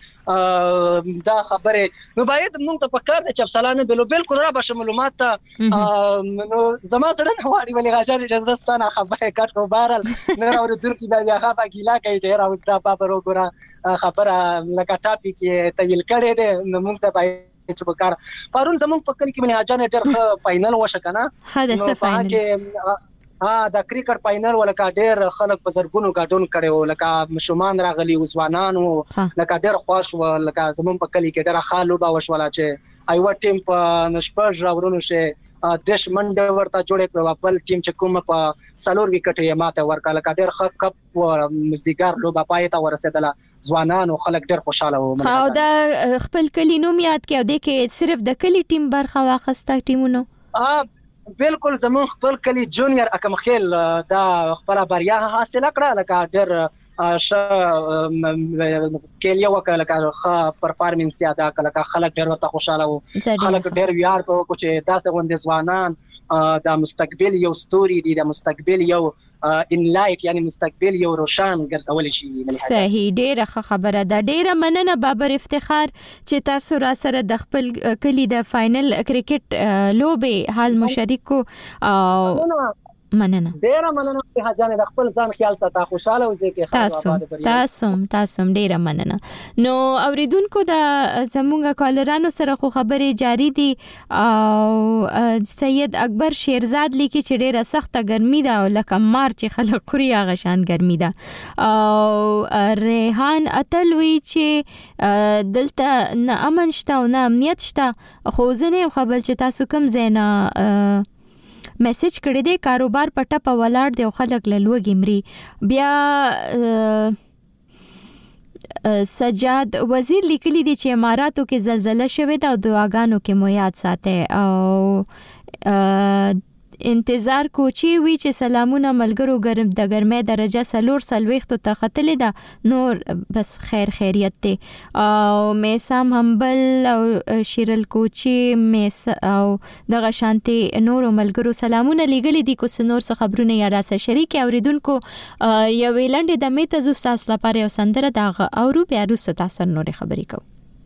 چې دا خبره نو باید موږ ته پکار چې افسلانه بالکل را به معلومات نو زما سره نه واري ولې غاجر اجازه ستانه خبره کټ کو بارل نه راوړو ترکی بیا خفه کیلا کوي چې راوځ دا په وګوره خبره لکه ټاپیک طویل کړي دي نو موږ ته باید چې وکړ پرون زمون په کلی کې منه اجانه ډېر فائنل وشه کنه نو فائنل د کرکټ فائنل ولکه ډېر خلک په زرګونو ګډون کړي لکه مشومان راغلي وزوانانو لکه ډېر خوش ولکه زمون په کلی کې ډېر خالو با وشولا چې ایو ټیم په نشپژ راورونو شه دیش منډه ورته جوړ کړو خپل ټیم چې کوم په سالور وکټ یې ماته ورکاله کډر خط کپ مزدګار لوبه پایته ورسېدله ځوانان او خلک ډېر خوشاله وو او دا خپل کلی نوم یاد کې او د کې صرف د کلی ټیم برخه واخسته ټیمونو بالکل زمون خپل کلی جونیئر اکم خیل دا خپل بریا حاصل کړه لکه ډېر کلیه وکړه لکه پرفارمنس یاده کړه خلک ډېر ورته خوشاله وو خلک ډېر ویار په کوچه تاسو غوندې ځوانان د مستقبل یو ستوري دی د مستقبل یو ان لایټ یعنی مستقبل یو روشن ګرځول شي صحیح ډېره خبره ده ډېره مننه بابر افتخار چې تاسو را سره د خپل کلی د فائنل کرکټ لوبه حال مشارکو مننه ډیره مننه په حاجانه د خپل ځان خیال ته خوشاله اوسئ کې تاسو ډیره مننه نو اوریدونکو د زمونږ کالرانو سره خو خبرې جاری دي او سید اکبر شیرزاد لیکي چې ډیره سخته ګرمي ده او لکه مار چې خلک خوري هغه شان ګرمي ده او ریحان اتلوي چې دلته نه امن شته او نه امنیت شته خو ځنه خبر چې تاسو کوم زینا میسج کړی دی کاروبار پټه په ولاړ دی او خلک له لوږې مري بیا سجاد وزیر لیکلی دی چې اماراتو کې زلزلہ شوې ده او دعاګانو کې مو یاد ساتي او انتظار کو چې وی چې سلامونه ملګرو ګرم د ګرمه درجه 4 ته ختلې ده نور بس خیریت ته او مې سم همبل او شیرل کوچی مې او دغه شانتي نور ملګرو سلامونه لګلې دي کو سنور څه خبرونه یا راسه شریک اوریدونکو یو ویلند د میته زو تاسو لپاره یو سندره دغه اورو بیا روسه تاسو نور خبرې کو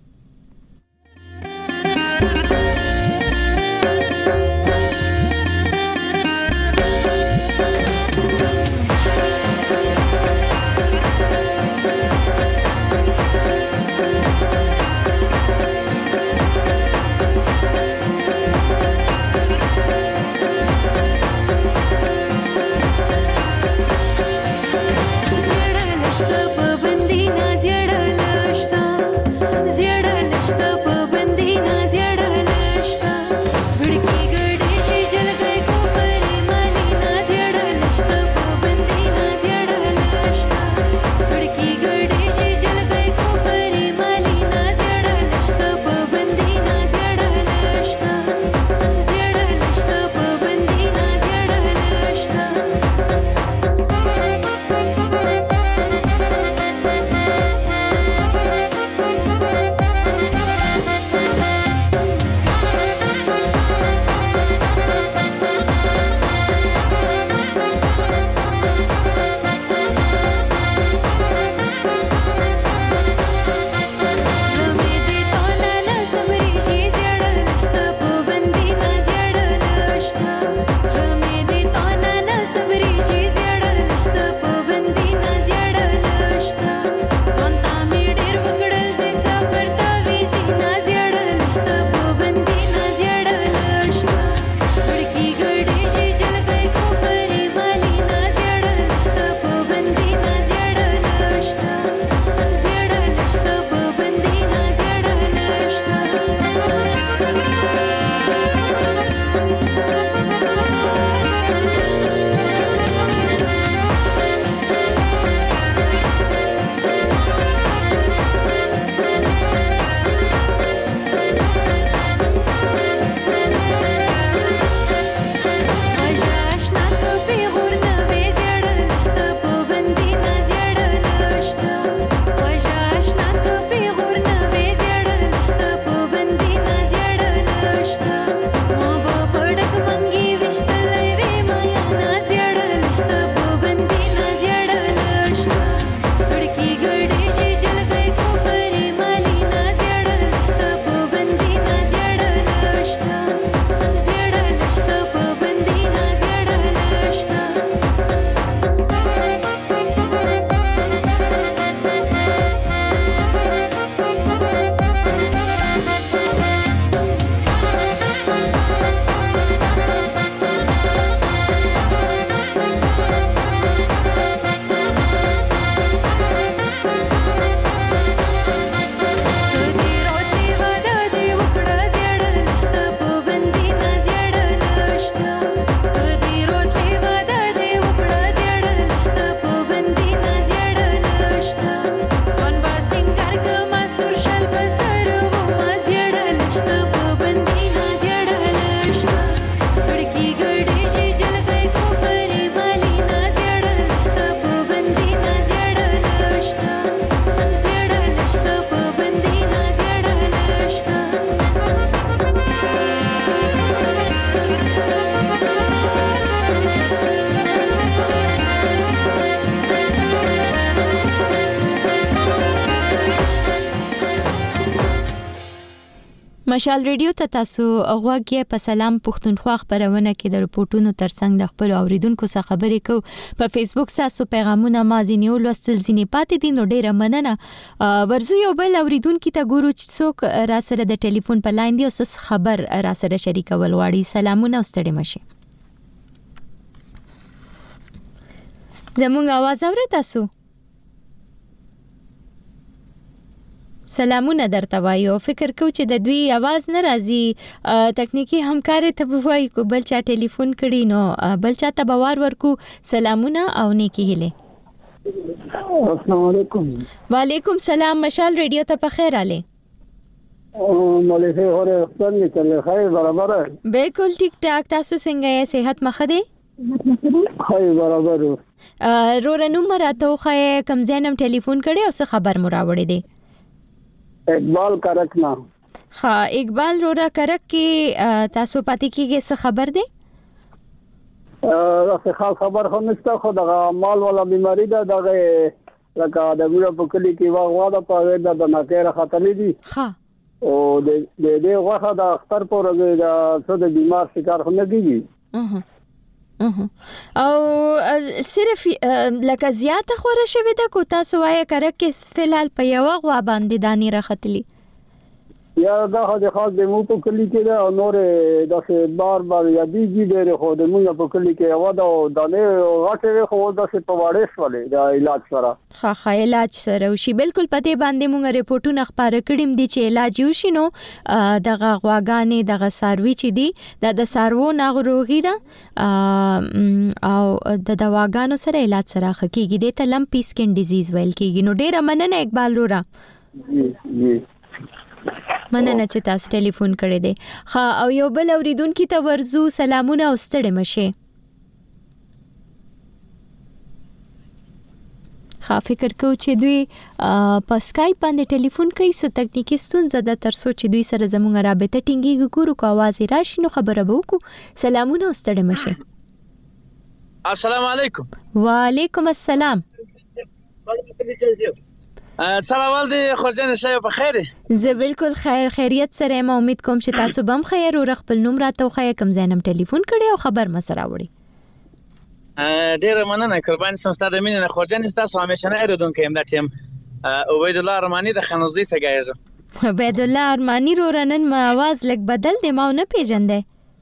مشال ریډیو ته تاسو غوږی په سلام پښتونخوا خبرونه کې د رپورټونو ترڅنګ د خپل اوریدونکو سره خبرې کو په فیسبوک تاسو پیغامونه مازینی ولستل زینې پاتې دي نو ډیره مننه ورزو یو بل اوریدونکو ته ګورو چې څوک را سره د ټلیفون په لاین دی او څه خبر را سره شریکول غواړي سلامونه ستړي مشه زموږ आवाज اورئ تاسو سلامونه درته وایو فکر کو چې د دوی आवाज نه راځي تکنیکی همکار ته وایي کو بل چا ټلیفون کړي نو بل چا ته باور ورکو سلامونه او نیکی هله السلام علیکم وعلیکم سلام مشال ریډیو ته په خیر आले مليحه هره څنګه چلے خیر برابر بالکل ټیک ټاک. تاسو څنګه یې؟ صحت مخه دی؟ خیر برابر. رورنو مراته خو کم زینم ټلیفون کړي او څه خبر مو راوړې دي؟ اقبال کرکنا. ها اقبال رورا کرک کې تاسو پاتې کېږي څه خبر دی؟ خاص خبر خو نشته، خو د مال ولا بیماری ده دغه لکه د ګوره په کلی کې واغواده په د ناکره خطرې دي. ها او د دې واخه د اختر پر د څه د بیمار شکار خو نه کیږي. او صرف لکه زیاته خوره شوی ده کو تاسو وایي کرک کې فلحال په یو غوا باندې دانی راختلی یا دا خو خاص د مو په کلی کې دا نور د بار یادېږي ډېر خو د مو په کلی کې یو دا دانه غټه خو د په واړې شولې د علاج سره ها علاج سره وشي. بالکل پته باندې مونږ ریپورتونه خبره کړیم دي چې علاج وشي. نو دغه غواګانې دغه ساروي چې دي د سارو ناغروغي ده او د دواګانو سره علاج سره خکېږي. د لمپي سکن ډیزیز ویل کېږي. نو ډېر مننه اقبال رورا. جی مننه چې تاسو ټلیفون کړی دی. ها او یو بل اوریدونکو ته ورزو سلامونه او ستړي مشه. ها فکر کو چې دوی په اسکایپ باندې ټلیفون کوي څه تکنیکی ستونزه ده تر څو چې دوی سره زموږ رابطه ټینګي ګورو کو आवाज راشي نو خبره به وکړو. سلامونه او ستړي مشه. السلام علیکم. وعلیکم السلام. سلام دی خورجان شای په خیر. زه بالکل خیریت سره ما امید کوم چې تاسو بم خیر او خپل نوم راته خو کم زینم ټلیفون کړي او خبر مسره وړي. ډیر مننه قربان سم ستاسو مینه خورجان تاسو همیشه نه اردون کې امدا ټیم عبید الله ارمانی د خنوزي څخه گایزه. عبید الله ارمانی رو رنن ما आवाज لګ بدل دی ما نه پیژندې.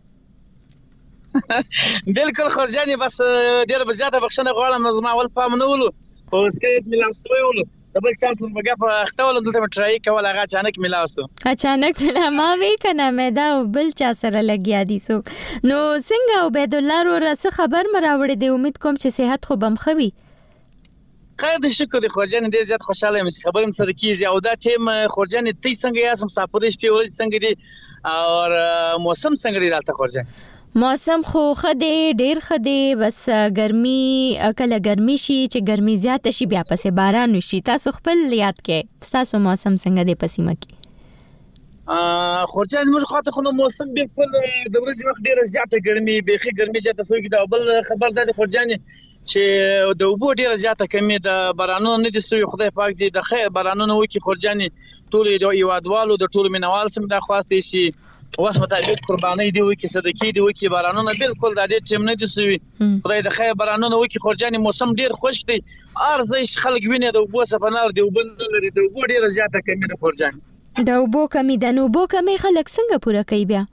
بالکل خورجان بس ډیر بزیاته بخښنه غواړم زما اول پام نه ولو او سکیپ ملام سوی ولو دبل چانس مګه په اختول دلته ټرای کول هغه اچانک ملاسو ما وی کنه مې دا بل چا سره لګیا دي. سو نو څنګه عبید الله رو رس خبر مراوړې دی؟ امید کوم چې صحت خو بم خوي. خیر دې شکر دې خورجان دې زیات خوشاله یم چې خبرم سره کیږي او دا ټیم خورجان ته څنګه یاسم ساپورش په ول څنګه دي او موسم څنګه دی راته خورجان؟ موسم خو خدای ډیر خدای بس ګرمي کله ګرمي شي چې ګرمي زیات شي بیا پسې باران وشي. تاسو خپل یاد کې تاسو موسم څنګه دی پسیمه کې؟ خورجان موږ خاطر خو موسم بالکل د ورځې وخت ډیر زیاته ګرمي بيخي ګرمي زیاته سوي دا بل خبر ده خورجان چې د وبو ډیر زیاته کمی د بارانونو نه دي سوي. خدای پاک دې د خیر بارانونو وکي خورجان ټول یوادوالو د ټول مینوال سم د خواسته شي واس مطابق قرباني دی وکي صدقې دی وکي بارانونه بالکل د دې ټیم نه دي سوي. خدای د خیر بارانونه وکي خورجان موسم ډیر خوش دی. ارزش خلک ویني د وبو سفنار دی وبل لري د وبو ډیر زیاته کمی د خورجان د وبو کمی د نو وبو کمی خلک څنګه پوره کوي بیا؟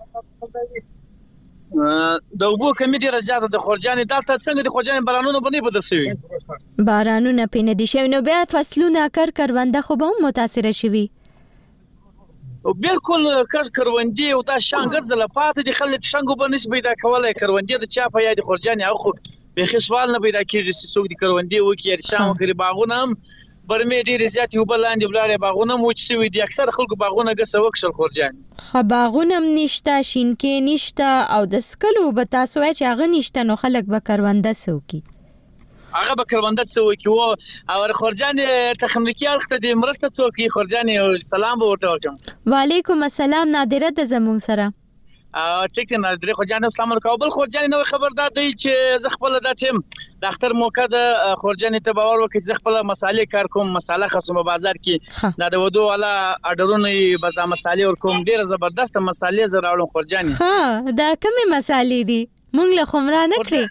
د وبو کمی ډیر زیاته د خورجان دلته څنګه د خورجان بارانونه باندې بدل شوی بارانونه پینې دي شوی نو بیا فصلونه کرونده خو به متاثر شوی. بالکل کروندې او دا شانګر زله پاتې دي خلک شانګو باندې پیدا کولای کروندې د چا په یاد خورجان او خو به خسوال نه پیدا کیږي چې څوک د کروندې وکړي شام کړي باغونه برمه ډیر زیات یو بلاندې بلاړې باغونه موچ شوی دي اکثر خلکو باغونه غسه وکشل خورجان خو باغونه نشته شینکې نشته او د سکلو به تاسو چې هغه نشته نو خلک به کرونده سوکي هغه به کرونده څوکي او خورجان تخنیکی اړخ ته د مرسته څوکي خورجان سلام به ورته وکم. وعلیکم السلام نادره د زمون سره ټیک نه درې خورجان السلام علیکم بل خورجان نو خبردار دی چې ز خپل د ټیم د اختر موقع د خورجان ته باور وکړي ز خپل مسالې کار کوم مساله خصومه بازار کې دا د ودو والا اډرونه بازار مسالې ور کوم ډیره زبردست مسالې زراولم خورجان ها دا کومه مسالې دي مونږ له خمرا نه کړی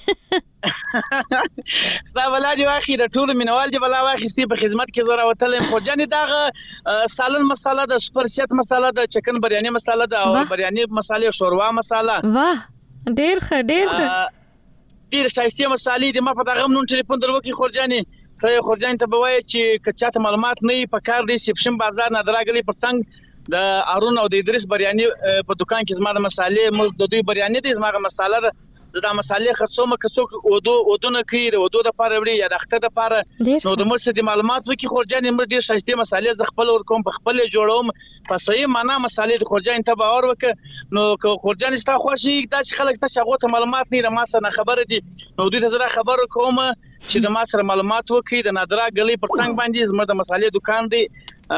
ستا ولادي واخی د ټول مینوال دی بلا واخستی په خدمت کې زړه وتلم خورجان دغه سالن مساله د سپرسیت مساله د چکن بریانی مساله د او بریانی مساله شوروا مساله واه ډیر ښه ډیر شایسته مسالې د ما په دغه نون ټلیفون درو کې خورجاني سره خورجان ته بوای چې کچاته معلومات نه په کار دی سپشن بازار نه دراغلی پر څنګه د ارون او د ادریس بریانی په دکان کې زما د مسالې د دوی بریانی د زما مساله دا مسالې خرڅوم که څوک ودونه کوي د ودو د پاره وړي یا د اختر د پاره نو د مرسته د معلومات وکي خورجان مر ډیر شایسته مسالې ز خپل ور کوم په خپل جوړوم په صحیح معنا مسالې د خورجان ته باور وک نو خورجان ستا خوشي داسې خلک ته هغه ته معلومات نه ما سره خبره دي نو دوی ته زړه خبر کوم چې د ما سره معلومات وکي د نادرا غلي پر څنګه باندې زما د مسالې دکان دی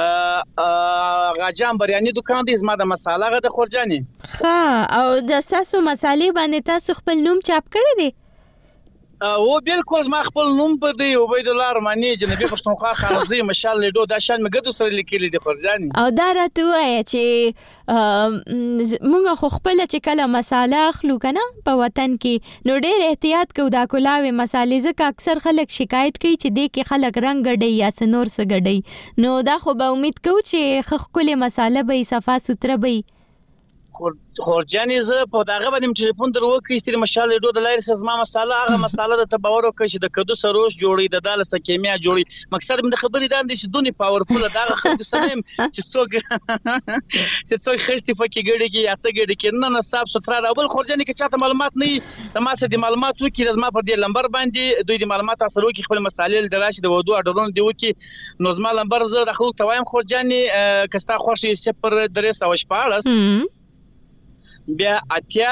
غاجام بریاني دکان دی زما د مساله غ د خورجاني ها او د ساسو مسالې باندې تاسو خپل نوم چاپ کړی دی او بالکل ما خپل نوم په دی عبید الله رحماني جنبي پښتونخوا خانزي مشال لیدو دا شان مګدو سره لیکلي دی خورجاني او دا راته وایي چې مونږ خو خپل چې کله مساله اخلو کنه په وطن کې نو ډېر احتیاط کوو دا کولاوي مسالې ځکه اکثر خلک شکایت کوي چې دې کې خلک رنگ ګډي یا سنور څه ګډي نو دا خو به امید کوو چې خخ کله مساله به صفا سوتره وي خورجاني زه په داغه باندې ټلیفون دروکې استری مشال لیدو د لایره سزما مساله هغه مساله د تباور او چې د کدو سروش جوړي د داله سکیمیا جوړي مقصد د خبرې دا چې دونی پاورفول دغه خلک سم چې څوک خشتي فکر ګړي یا څه ګړي کې نه صاحب ستره اول خورجاني کې چاته معلومات نه د ماسه د معلومات وکي د ما پر دې لمبر باندې دوی د معلومات اثر وکي خپل مسالې د راشد ودو اډرون دی وکي نو زما لمبر زه د خلک توایم خورجاني کستا خوشي سپر درې 114 بیا اتیا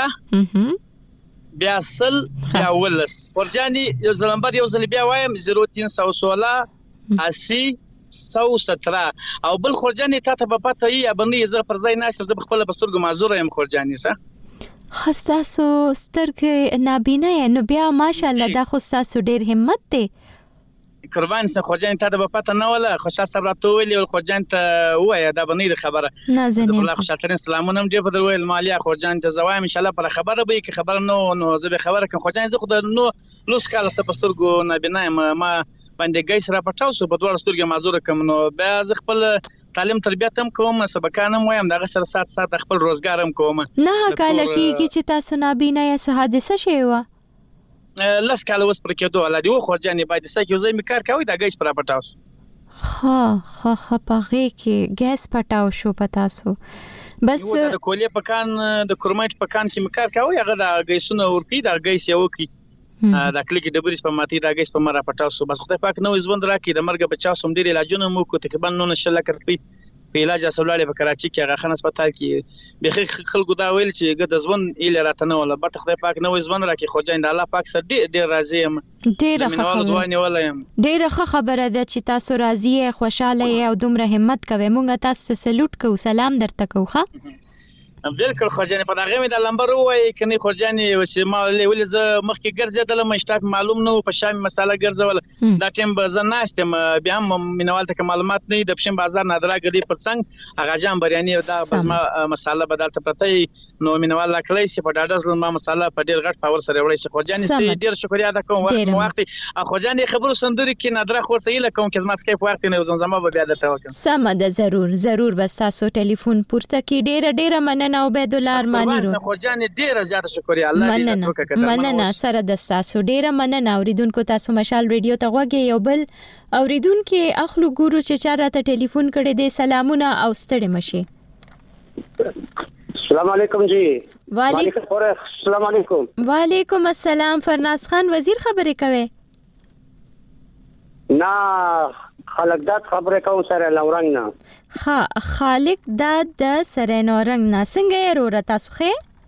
بیا سل بیا ولس ورجاني یو زلمبر یو زل بیا وایم 0316 80 117 او بل خورجاني ته په پته یې باندې زه پر ځای ناشم زه خپل پسترګو معذور یم خورجاني سره خاصه سترګ نابینا نو بیا ماشاءالله دا خو تاسو ډیر همت دی قربان سه خورجان ته د پته نه ولا خوشا صبر ته ویلی او خورجان ته وای دا باندې خبره نازنین الله خوشالترین سلامونه هم دې په درویل مالیا خورجان ته زوایم ان شاء الله پر خبره به کی خبر نو زه به خبره کوم خورجان زه خو نو لوس کاله سپسترګو نه بنایم ما باندې ګیس را پټاو سو په دوړ سترګې معذور کوم نو بیا زه خپل تعلیم تربیت هم کوم سبقان هم وایم دغه سره سات خپل روزګار هم کوم نه کاله کیږي چې تاسو نابینا یا حادثه شوی و لس کاله وس پر کېدو ولادي و خورجاني باید سکه زې می کار کوي دا ګیس پر پټاو خا پغه کې ګیس پټاو شو پتاسو بس د کولې پکان د کورمایټ پکان کې می کار کوي هغه دا ګیسونه ورپی دا ګیس یو کی دا کلیک ډبرې په ماتي دا ګیس په مره پټاو سو بس خدای پاک نو ژوند راکې د مرګ بچا سوم ډیر علاجونه مو کو تقریبا 9 لک روپۍ په علاج اصلواله په کراچي کې هغه خان هسپتال کې به خلکو دا ویل چې ګد ځوان اله راته نه ولا بټ خدای پاک نو ژوند راکې خو جان د الله پاک سره ډیر راضي یم ډیره خبره ده چې تاسو راضي خوشاله او دومره همت کوي مونږ تاسو ته سلوټ کوو سلام درته کوو ښه بالکل خورجاني په دغه مې د لمبر وای کني خورجاني چې ما ولې ز مخکې ګرځیدل مشتاق معلوم نو په شام مساله ګرځول دا ټیم به زه ناشتم بیا مینوال ته معلومات نه د پښین بازار نادرا غړي پر څنګه هغه جام بریاني دا بزما مساله بدلته پرته نو مینوال لا کلی چې په ډاډه ځل ما مساله په ډیر غټ پاور سره وړي چې خورجاني ډیر شکریا ادا کوم وخت خورجاني خبرو سندري کې نادرا خورسېله کوم کې ما سکیپ وخت نه زمزمه به بیا درته وکم سم ده ضرور بس تاسو ټلیفون پورته کې ډیر مننه عبید الله ارمانی رو خورجاني ډیر زیات شکریا الله دې عزت وکړي مننه سره د تاسو ډیر مننه اوریدونکو تاسو مشال ریډیو ته غوږی یو بل اوریدونکو اخلو ګورو چې چارته ټلیفون کړي دې سلامونه او ستړي مشي السلام علیکم جی السلام علیکم وعلیکم السلام فرناز خان وزیر خبرې کوي نا خالق داد خبرې کوم سره لورنګ نه خالق داد د سره نورنګ نه څنګه یې رو تاسو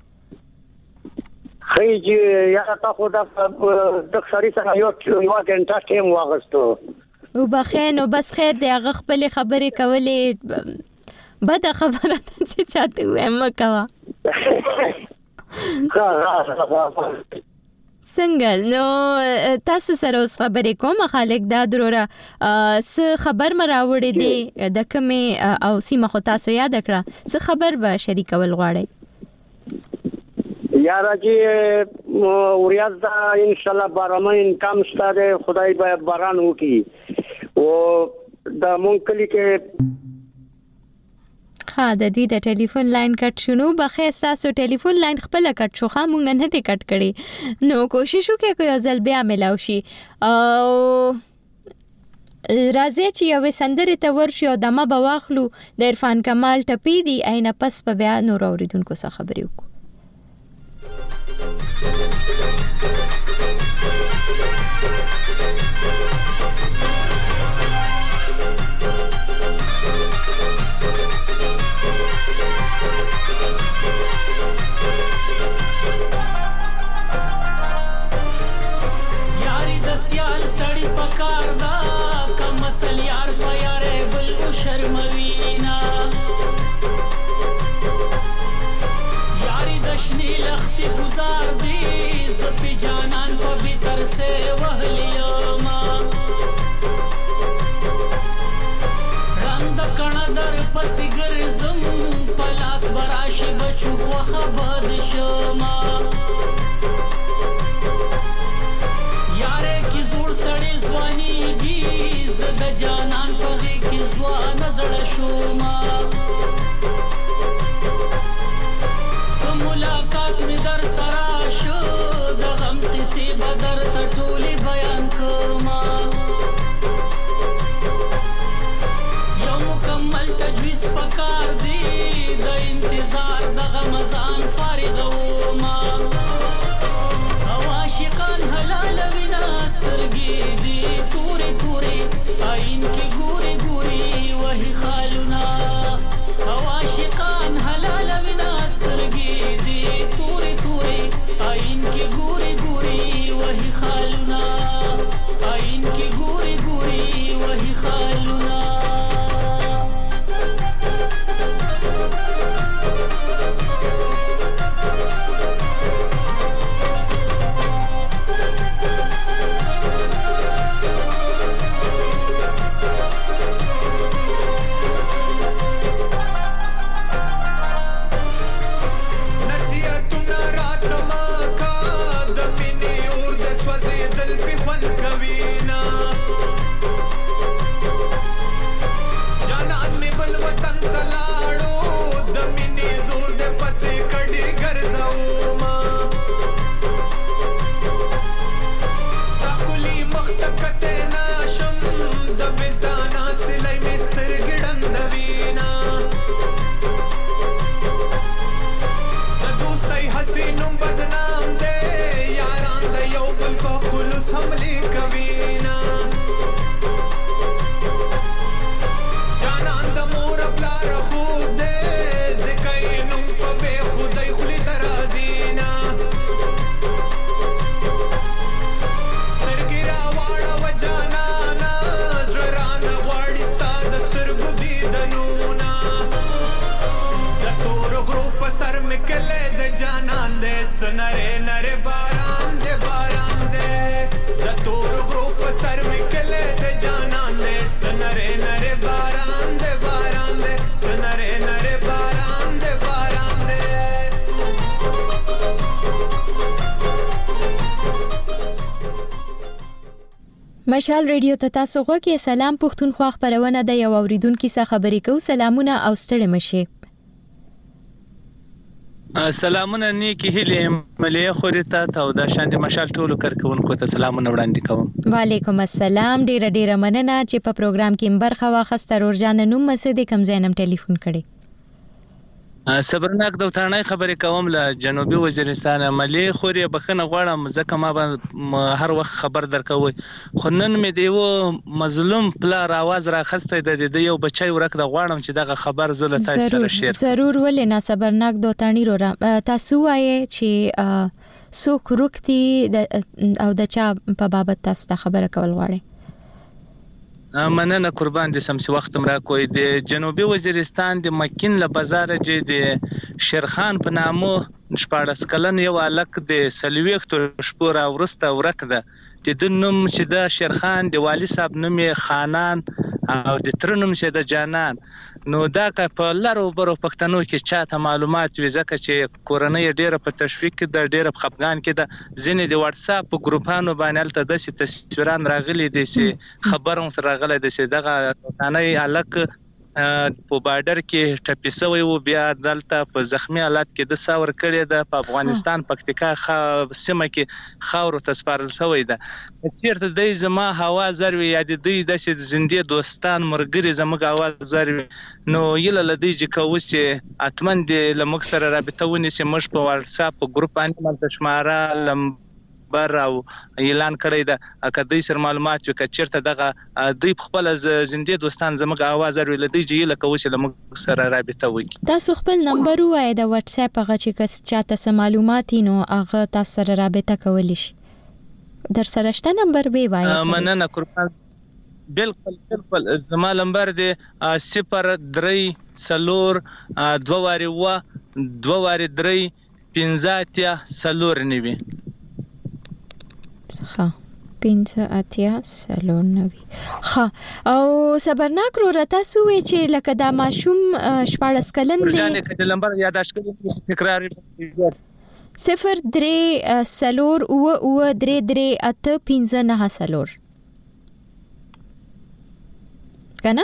خې جی یا تاسو د خاري سره یو غنټه ټیم واغستو او بخینو بس خیر دی هغه خپل خبرې کولې بد خبره ته چې چاته وایم کوا څنګه نو تاسو سره اوس خبرې کوم خالق دا دروره څه خبر مراوړې دي د کومه او سیمه خو تاسو یاد کړه څه خبر به شریکول غواړئ یا راځي اوریاز دا ان شاء الله بارمن کم ستاره خدای به باران وکي او د مونکلی کې د دې د ټلیفون لاین کټ شونو بخیر تاسو ټلیفون لاین خپل کټ شو خامونږ نه دې کټ کړي نو کوشش وکړئ کوی ځل بیا ملاو شي او راځي چې یو سندره ته ورشي او دمه بواخلو د عرفان کمال ټپی دی عین پس په بیا نور اوریدونکو څخه خبرې وکړو مشال ریډیو ته تاسو غوږی سلام پښتونخوا خبرونه د یو اوریدونکو څخه خبرې کوو. سلامونه او ستړي مشه. سلامونه نیکی هیله ملي خوريته ته او د شاندې مشال ټولو کارکونکو ته سلامونه وړاندې کوم. وعلیکم السلام. ډیره مننه چې په پروګرام کې برخه واخسته. ورجان نوم مسعود کوم زینم ټلیفون کړي. صبرناک د وطنۍ خبرې کوم له جنوبي وزیرستان عملی خوري بخنه غواړم ځکه ما هر وخت خبر درکوي خو نن مې دیو مظلوم پلار आवाज را خسته د یو بچای ورک د غواړم چې دغه خبر زله تاسو سره شیر ضرور ولې نه صبرناک د وطنۍ رو تاسو وایي چې څوک روکتي او د چا په بابت تاسو د خبره کول غواړي. مننه قربان دي سمسي وخت مرا کوي د جنوبي وزیرستان د مکین له بازار جې د شیرخان په نامو 14 کلن یو الک د سلويخت شپور ورسته ورکده د نوم چې د شیرخان د والی صاحب نوم خانان او د ترنوم چې د جانان نو دا که په لارو برو پښتنو کې چاته معلومات وي ځکه چې کورنۍ ډیره په تشویق کې د ډیره په خپګان کې د ځینې د واتس اپ ګروپانو باندې تل د تصویران راغلي دي چې خبرون سره راغلي دي چې دغه ثاني الک په بارډر کې ټپي شوی و بیا دلته په زخمی حالت کې د ساور کړی د افغانستان پکتیکا سیمه کې خاور ته سپارل شوی ده چیرته د زما هوا زروي یا د دې د زندې دوستان مرګري زموږ هوا زروي نو یله لدی چې کوسه اتمن د لمک سره رابطه ونیسي مش په واتس اپ ګروپ باندې ملته شماره لمبر او اعلان کړی ده کدی سر معلومات وکړي چیرته دغه دوی خپل زندې دوستان زموږ आवाज ورول دي چې لکه وسه لمک سره رابطه وکړي تاسو خپل نمبر وای د واتس اپ هغه چې کس چاته سم معلومات نو هغه تاسو سره رابطه کولی شي در سره شته نمبر به وای مننه قربان بالکل زما نمبر دی 03 سلور 2 واری و 2 واری 3 15 سلور نیوي ها 15 سلور نیوي ها او صبرناک رو رتا سوې چې لکه دا ماشوم 14 کلن دی ځان کې نمبر یاداشت کړئ تکرار 03 سلور او 3 8 15 سلور کنه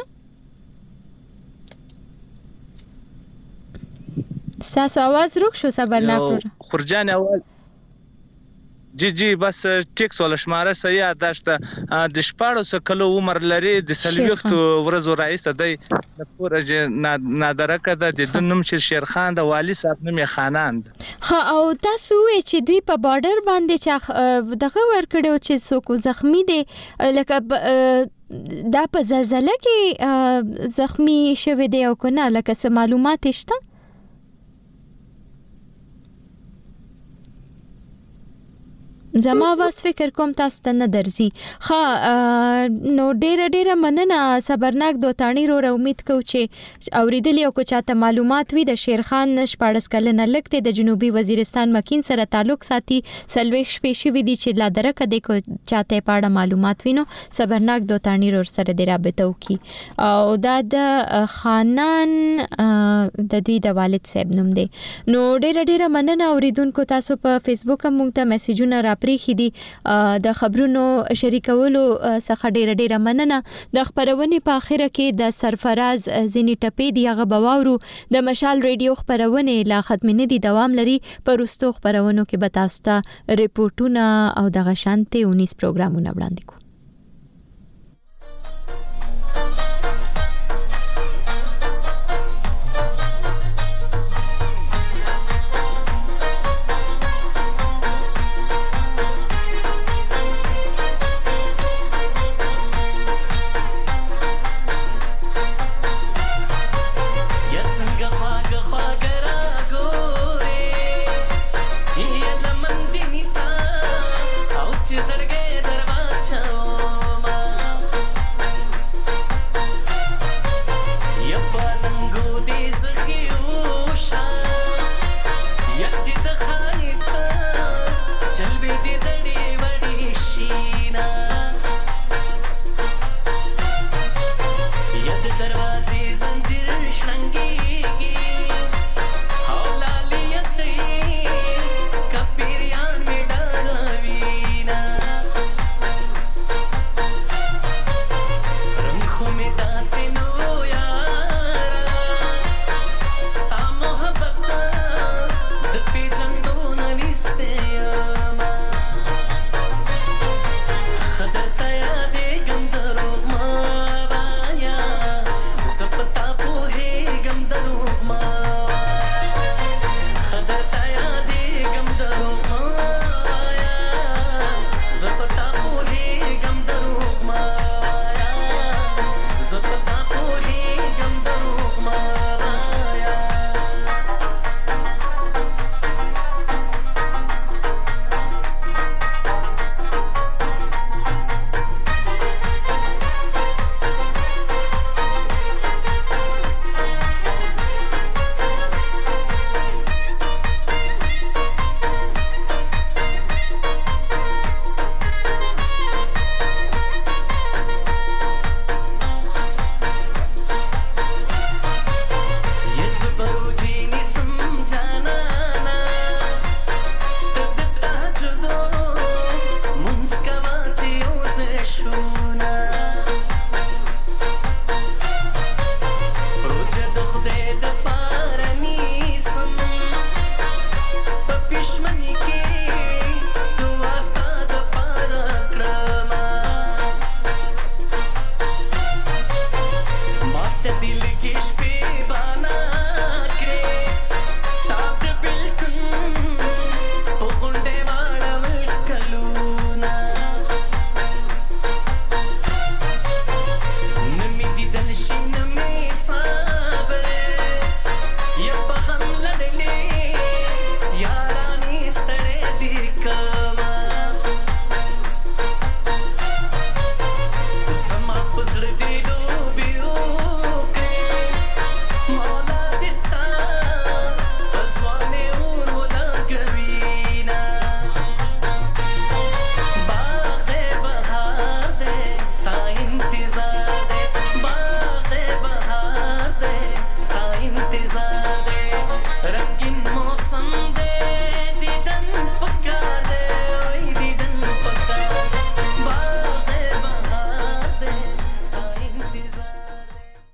ستاسو आवाज روک شو صبرناک رو خرجان आवाज جی بس ټیکس ول شماره صحیح یاداشته د 14 کلو عمر لري د سلوخت ورځو رئیس د پورې نادرکه د نوم شیرخان د والی صاحب نوم خاناند ها او تاسو چې دوی په بارډر باندې چې دغه ور کړو چې څوک زخمی دي لکه دا په زلزلہ کې زخمی شوه دی او کنه لکه څه معلومات شته زما واس فکر کوم تاسو ته نه درځي نو ډېر مننه صبرناک دوتانی رو امید کو چې اوریدلی او کو چاته معلومات وي د شیرخان 14 کلن لکته د جنوبي وزیرستان مکین سره تعلق ساتي سلويخ شپې شوی دي چې لا درکه د کو چاته پاړه معلومات وینو صبرناک دوتانی رو سره د رابطه وکي او دا د خانان د دوی د والد صاحب نوم دی نو ډېر مننه اوریدونکو تاسو په فیسبوک موږ ته میسجونه را پریخي دي د خبرونو شریکولو څخه ډېر مننه د خبرونې په اخره کې د سرفراز زینی ټپې دی هغه بواورو د مشال ریډیو خبرونه لا ختم نه دي دوام لري پرستو خبرونو کې بتاستا ریپورتونه او د غشانته 19 پروګرامونه وړاندې کو Zapata